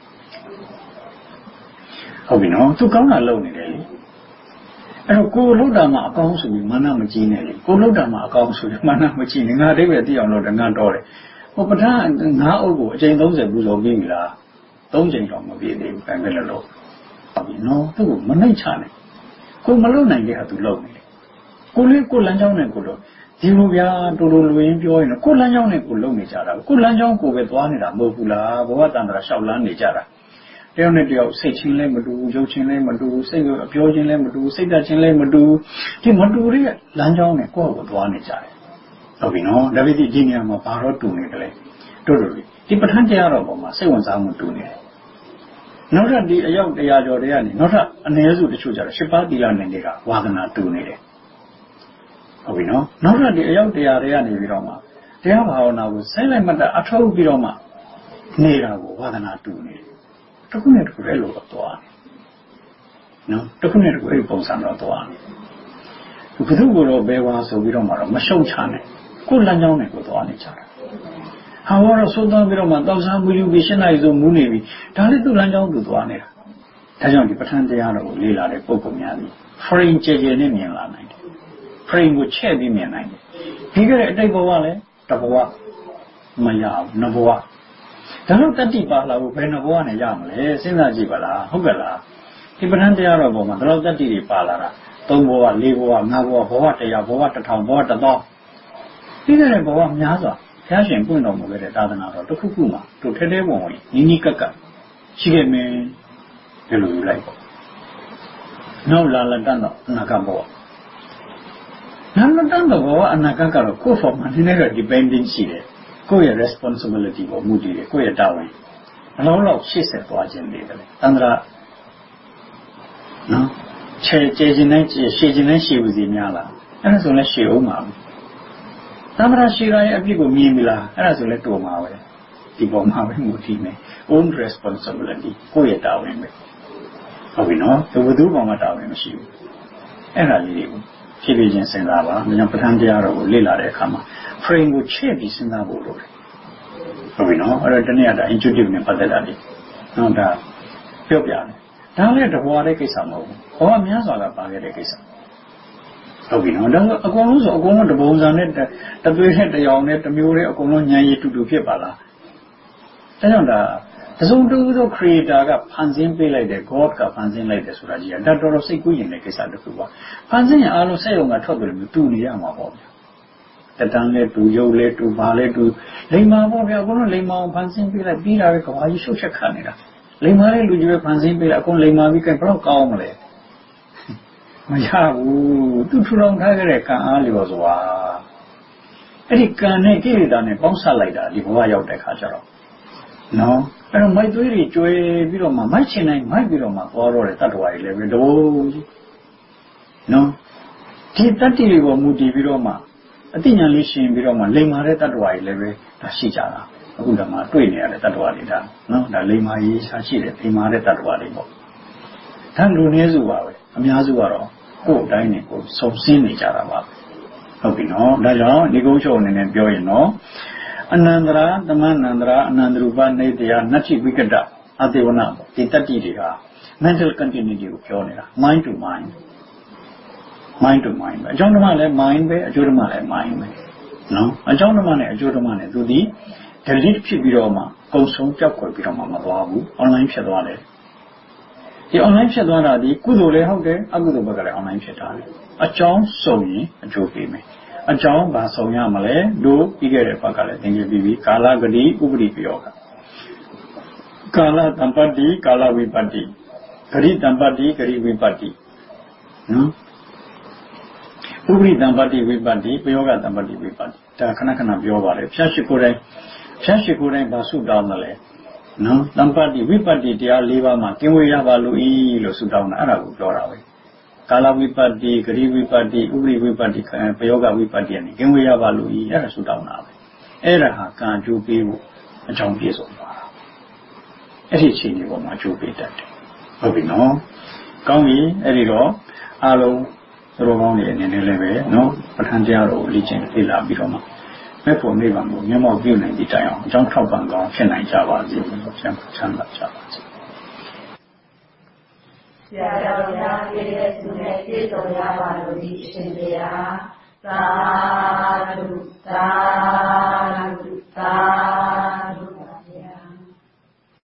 ဟုတ်ပြီနော်သူကောင်းတာလုပ်နေတယ်လေအဲ့တော့ကိုလှုပ်တာမှအကောင်းဆိုပြီးမာနမကြီးနဲ့လေကိုလှုပ်တာမှအကောင်းဆိုပြီးမာနမကြီးနဲ့ငါအတိတ်ပဲသိအောင်လို့ငါတော့တယ်ဟိုပဋ္ဌာန်းငါးအုပ်ကိုအချိန်သုံးဆယ်ပူဇော်ပြီးပြီလားသုံးချိန်တော့မပြည့်သေးဘူးပဲပဲလို့ဟုတ်ပြီနော်သူ့ကိုမနှိမ့်ချနဲ့ကိုမလုပ်နိုင်တဲ့ဟာသူလုပ်နေတယ်ကိုလေးကိုလမ်းကြောင်းနဲ့ကိုတော့ဒီလိုဗျာတူတူလူရင်းပြောရင်ကိုလမ်းကြောင်းနဲ့ကိုလုံနေကြတာကိုလမ်းကြောင်းကိုပဲသွားနေတာမဟုတ်ဘူးလားဘဝတန္တရာလျှောက်လန်းနေကြတာတယောက်နဲ့တယောက်စိတ်ချင်းလည်းမတူရုပ်ချင်းလည်းမတူစိတ်အပြောချင်းလည်းမတူစိတ်ဓာတ်ချင်းလည်းမတူဒီမတူတဲ့လမ်းကြောင်းနဲ့ကိုယ့်ကိုသွားနေကြတယ်ဟုတ်ပြီနော်ဒါပေမဲ့ဒီနေရာမှာဘာတော့တူနေတယ်လဲတို့တို့ဒီပဋ္ဌာန်းတရားတော်ပေါ်မှာစိတ်ဝင်စားမှုတူနေတယ်နောက်ထပ်ဒီအယောက်တရားကျော်တွေကနေနောက်ထပ်အနည်းစုတချို့ကြတော့ရှစ်ပါးသီလနဲ့တွေကဝါသနာတူနေတယ်ဟုတ်ပြီနော်နောက်ထပ်ဒီအယောက်တရားတွေကနေပြီးတော့မှတရားဘာဝနာကိုဆိုင်းလိုက်မှတ်တာအထောက်ပြီးတော့မှနေတာကိုဝါသနာတူနေတယ်တစ်ခုနဲ့တစ်ခုလည်းလို့တော့သွားတယ်နော်တစ်ခုနဲ့တစ်ခုအဲ့ဒီပုံစံတော့သွားတယ်ဘယ်သူကိုတော့ဘယ်ဝါဆိုပြီးတော့မှတော့မရှုံချနဲ့ကိုယ်လမ်းကြောင်းနဲ့ကိုသွားနေကြတာဟာတော့သုံးသပ်ပြီးတော့မှတောက်စားမှုယူပြီးရှင်းလိုက်ဆိုမူးနေပြီဒါလည်းသူ့လမ်းကြောင်းသူသွားနေတာဒါကြောင့်ဒီပဋ္ဌာန်းတရားတော်ကိုလေ့လာတဲ့ပုဂ္ဂိုလ်များသည် frame ကြဲကြဲနဲ့မြင်လာနိုင်တယ် frame ကိုချဲ့ပြီးမြင်နိုင်တယ်ဒီကရဲ့အတိတ်ဘဝလည်းတဘဝမရဘူးနှစ်ဘဝဒါတော့တတိပါလာဖို့ဘယ်နှစ်ဘဝနဲ့ရမလဲစဉ်းစားကြည့်ပါလားဟုတ်ကဲ့လားဒီပဋ္ဌာန်းတရားတော်ပေါ်မှာဒါတော့တတိတွေပါလာတာသုံးဘဝလေးဘဝငါးဘဝဘဝတရားဘဝတစ်ထောင်ဘဝတစ်သောပြီးတဲ့ဘဝများစွာဘုရားရှင်ပွင့်တော်မူခဲ့တဲ့သာသနာတော်တစ်ခုခုမှာတို့ထဲထဲဝင်ဝင်နီးနီးကပ်ကပ်ရှိခဲ့မယ်ဒီလိုယူလိုက်ပေါ့နောက်လာလက်တန်းတော့အနာဂတ်ဘဝနောက်လက်တန်းတော့ဘဝအနာဂတ်ကတော့ကိုယ့်ဖော်မှာနည်းနည်းတော့ depending ရှိတယ်ကိုယ့်ရဲ့ responsibility ကိုမူတည်တယ်ကိုယ့်ရဲ့တာဝန်အလုံးလောက်ရှေ့ဆက်သွားခြင်းတွေပဲတန္တရာနော်ခြေကျေခြင်းနဲ့ရှည်ခြင်းနဲ့ရှည်ဦးစီများလားအဲ့ဒါဆိုလည်းရှည်အောင်ပါတန္တရာရှည်တိုင်းအပြစ်ကိုမြင်ပြီလားအဲ့ဒါဆိုလည်းတူမှာပဲဒီပေါ်မှာပဲမူတည်မယ် own responsibility ကိုယ့်ရဲ့တာဝန်ပဲဟုတ်ပြီနော်ဘယ်သူမှမတာဝန်မရှိဘူးအဲ့ဒါလေးကိုဖြည်းဖြည်းချင်းစဉ်းစားပါဒါကြောင့်ပဋ္ဌာန်းတရားတော်ကိုလေ့လာတဲ့အခါမှာ frame ကိုချဲ့ပြီးစဉ်းစားဖို့လိုတယ်ဟုတ်ပြီနော်အဲ့တော့တနည်းအားဖြင့် intuitive နဲ့ပတ်သက်တာလေနော်ဒါပြောပြတယ်ဒါလည်းတဘွားတဲ့ကိစ္စမဟုတ်ဘူးဘဝများစွာကပါခဲ့တဲ့ကိစ္စဟုတ်ပြီနော်ဒါဆိုအကုန်လုံးဆိုအကုန်လုံးတပုံစံနဲ့တသွေးနဲ့တရောင်နဲ့တမျိုးနဲ့အကုန်လုံးဉာဏ်ရည်တူတူဖြစ်ပါလားဒါကြောင့်ဒါတစုံတူသော creator ကဖန်ဆင်းပေးလိုက်တဲ့ God ကဖန်ဆင်းလိုက်တယ်ဆိုတာကြီးကဒါတော်တော်စိတ်ကူးရင်တဲ့ကိစ္စတစ်ခုပါဖန်ဆင်းရင်အားလုံးစက်ရုံကထွက်တယ်လို့တူနေရမှာပေါ့ဗျာတတန်းလဲတူရုပ်လဲတူပါလဲတူလိမ္မာပေါ့ဗျာအကုန်လုံးလိမ္မာအောင်ဖန်ဆင်းပေးလိုက်ပြီးတာပဲကဘာကြီးရှုပ်ချက်ခံနေတာလိမ္မာတဲ့လူကြီးပဲဖန်ဆင်းပေးလိုက်အကုန်လိမ္မာပြီးကဲဘယ်တော့ကောင်းမလဲမရဘူးသူထူထောင်ထားခဲ့တဲ့ကံအားလျော်စွာအဲ့ဒီကံနဲ့ကိလေသာနဲ့ပေါင်းစပ်လိုက်တာဒီဘဝရောက်တဲ့ခါကျတော့နော်အဲ့တော့မိုက်သွေးတွေကျွဲပြီးတော့မှမိုက်ချင်တိုင်းမိုက်ပြီးတော့မှသွားတော့တဲ့တတ္တဝါတွေလည်းပဲတဘိုးကြီးနော်ဒီတတ္တိတွေကိုမူတည်ပြီးတော့မှအတိညာလေးရှင်ပြီးတော့မှလိမ္မာတဲ့တတ္တဝါတွေလည်းပဲဒါရှိကြတာအခုတည်းမှာတွေ့နေရတဲ့တတ္တဝါတွေဒါနော်ဒါလိမ္မာရေးရှားရှိတဲ့လိမ္မာတဲ့တတ္တဝါတွေပေါ့ဒါလူနည်းစုပါပဲအများစုကတော့ကိုယ်အတိုင်းနဲ့ကိုယ်စုံစင်းနေကြတာပါဟုတ်ပြီနော်ဒါကြောင့်ဒီကုန်းချုပ်အနေနဲ့ပြောရင်နော်အနန္တရာသမန္နန္တရာအနန္တရူပနေတရားနတ္ထိဝိကတအတေဝနာဒီတတ္တိတွေဟာ mental continuity ကိုပြောနေတာ mind to mind mind to mind ပဲအကြောင်းဓမ္မလည်း mind ပဲအကျိုးဓမ္မလည်း mind ပဲနော်အကြောင်းဓမ္မနဲ့အကျိုးဓမ္မနဲ့သူဒီ delete ဖြစ်ပြီးတော့မှကုံဆုံးကြောက်ခွေပြီးတော့မှမသွားဘူး online ဖြစ်သွားတယ်ဒီ online ဖြစ်သွားတာဒီကုသိုလ်လည်းဟုတ်တယ်အကုသိုလ်ဘက်ကလည်း online ဖြစ်တာလေအကြောင်းစုံရင်အကျိုးပေးမယ်အကြောင်းဘာစုံရမလဲတို့ပြီးခဲ့တဲ့ဘက်ကလည်းသင်ကြပြီးပြီကာလဂတိဥပရိပယောကကာလတမ္ပတ္တိကာလဝိပတ္တိဂရိတမ္ပတ္တိဂရိဝိပတ္တိနော်ဥပရိတမ္ပတ္တိဝိပတ္တိပယောဂတမ္ပတ္တိဝိပတ္တိဒါခဏခဏပြောပါလေဖြတ်ရှိကိုယ်တိုင်ဖြတ်ရှိကိုယ်တိုင်ဘာဆုတောင်းတယ်လဲနော်တမ္ပတ္တိဝိပတ္တိတရား၄ပါးမှာကင်းဝေးရပါလို့ဤလို့ဆုတောင်းတာအဲ့ဒါကိုပြောတာပဲကာလဝိပတ္တိဂရိဝိပတ္တိဥပရိဝိပတ္တိပယောဂဝိပတ္တိနဲ့ကင်းဝေးရပါလို့ဤအဲ့ဒါဆုတောင်းတာပဲအဲ့ဒါဟာကံကြိုးပေးဖို့အကြောင်းပြည့်စုံသွားတာအဲ့ဒီချိန်ဒီပေါ်မှာကြိုးပေးတတ်တယ်ဟုတ်ပြီနော်ကောင်းပြီအဲ့ဒီတော့အားလုံးသရောကောင်းတွေအနေနဲ့လည်းပဲနော်ပဋ္ဌာန်းတရားတော်ကိုလေ့ကျင့်သိလာပြီးတော့မှမဲ့ဖို့နိဗ္ဗာန်ကိုမျက်မှောက်ပြုနိုင်တဲ့တိုင်အောင်အကြောင်းထောက်ပံ့ကောင်းဖြစ်နိုင်ကြပါစေလို့ဆရာချမ်းသာကြပါစေဆရာတော်များပြည့်တဲ့သူနဲ့ပြည့်စုံရပါလို့ဒီအရှင်ဘုရားသာဓုသာ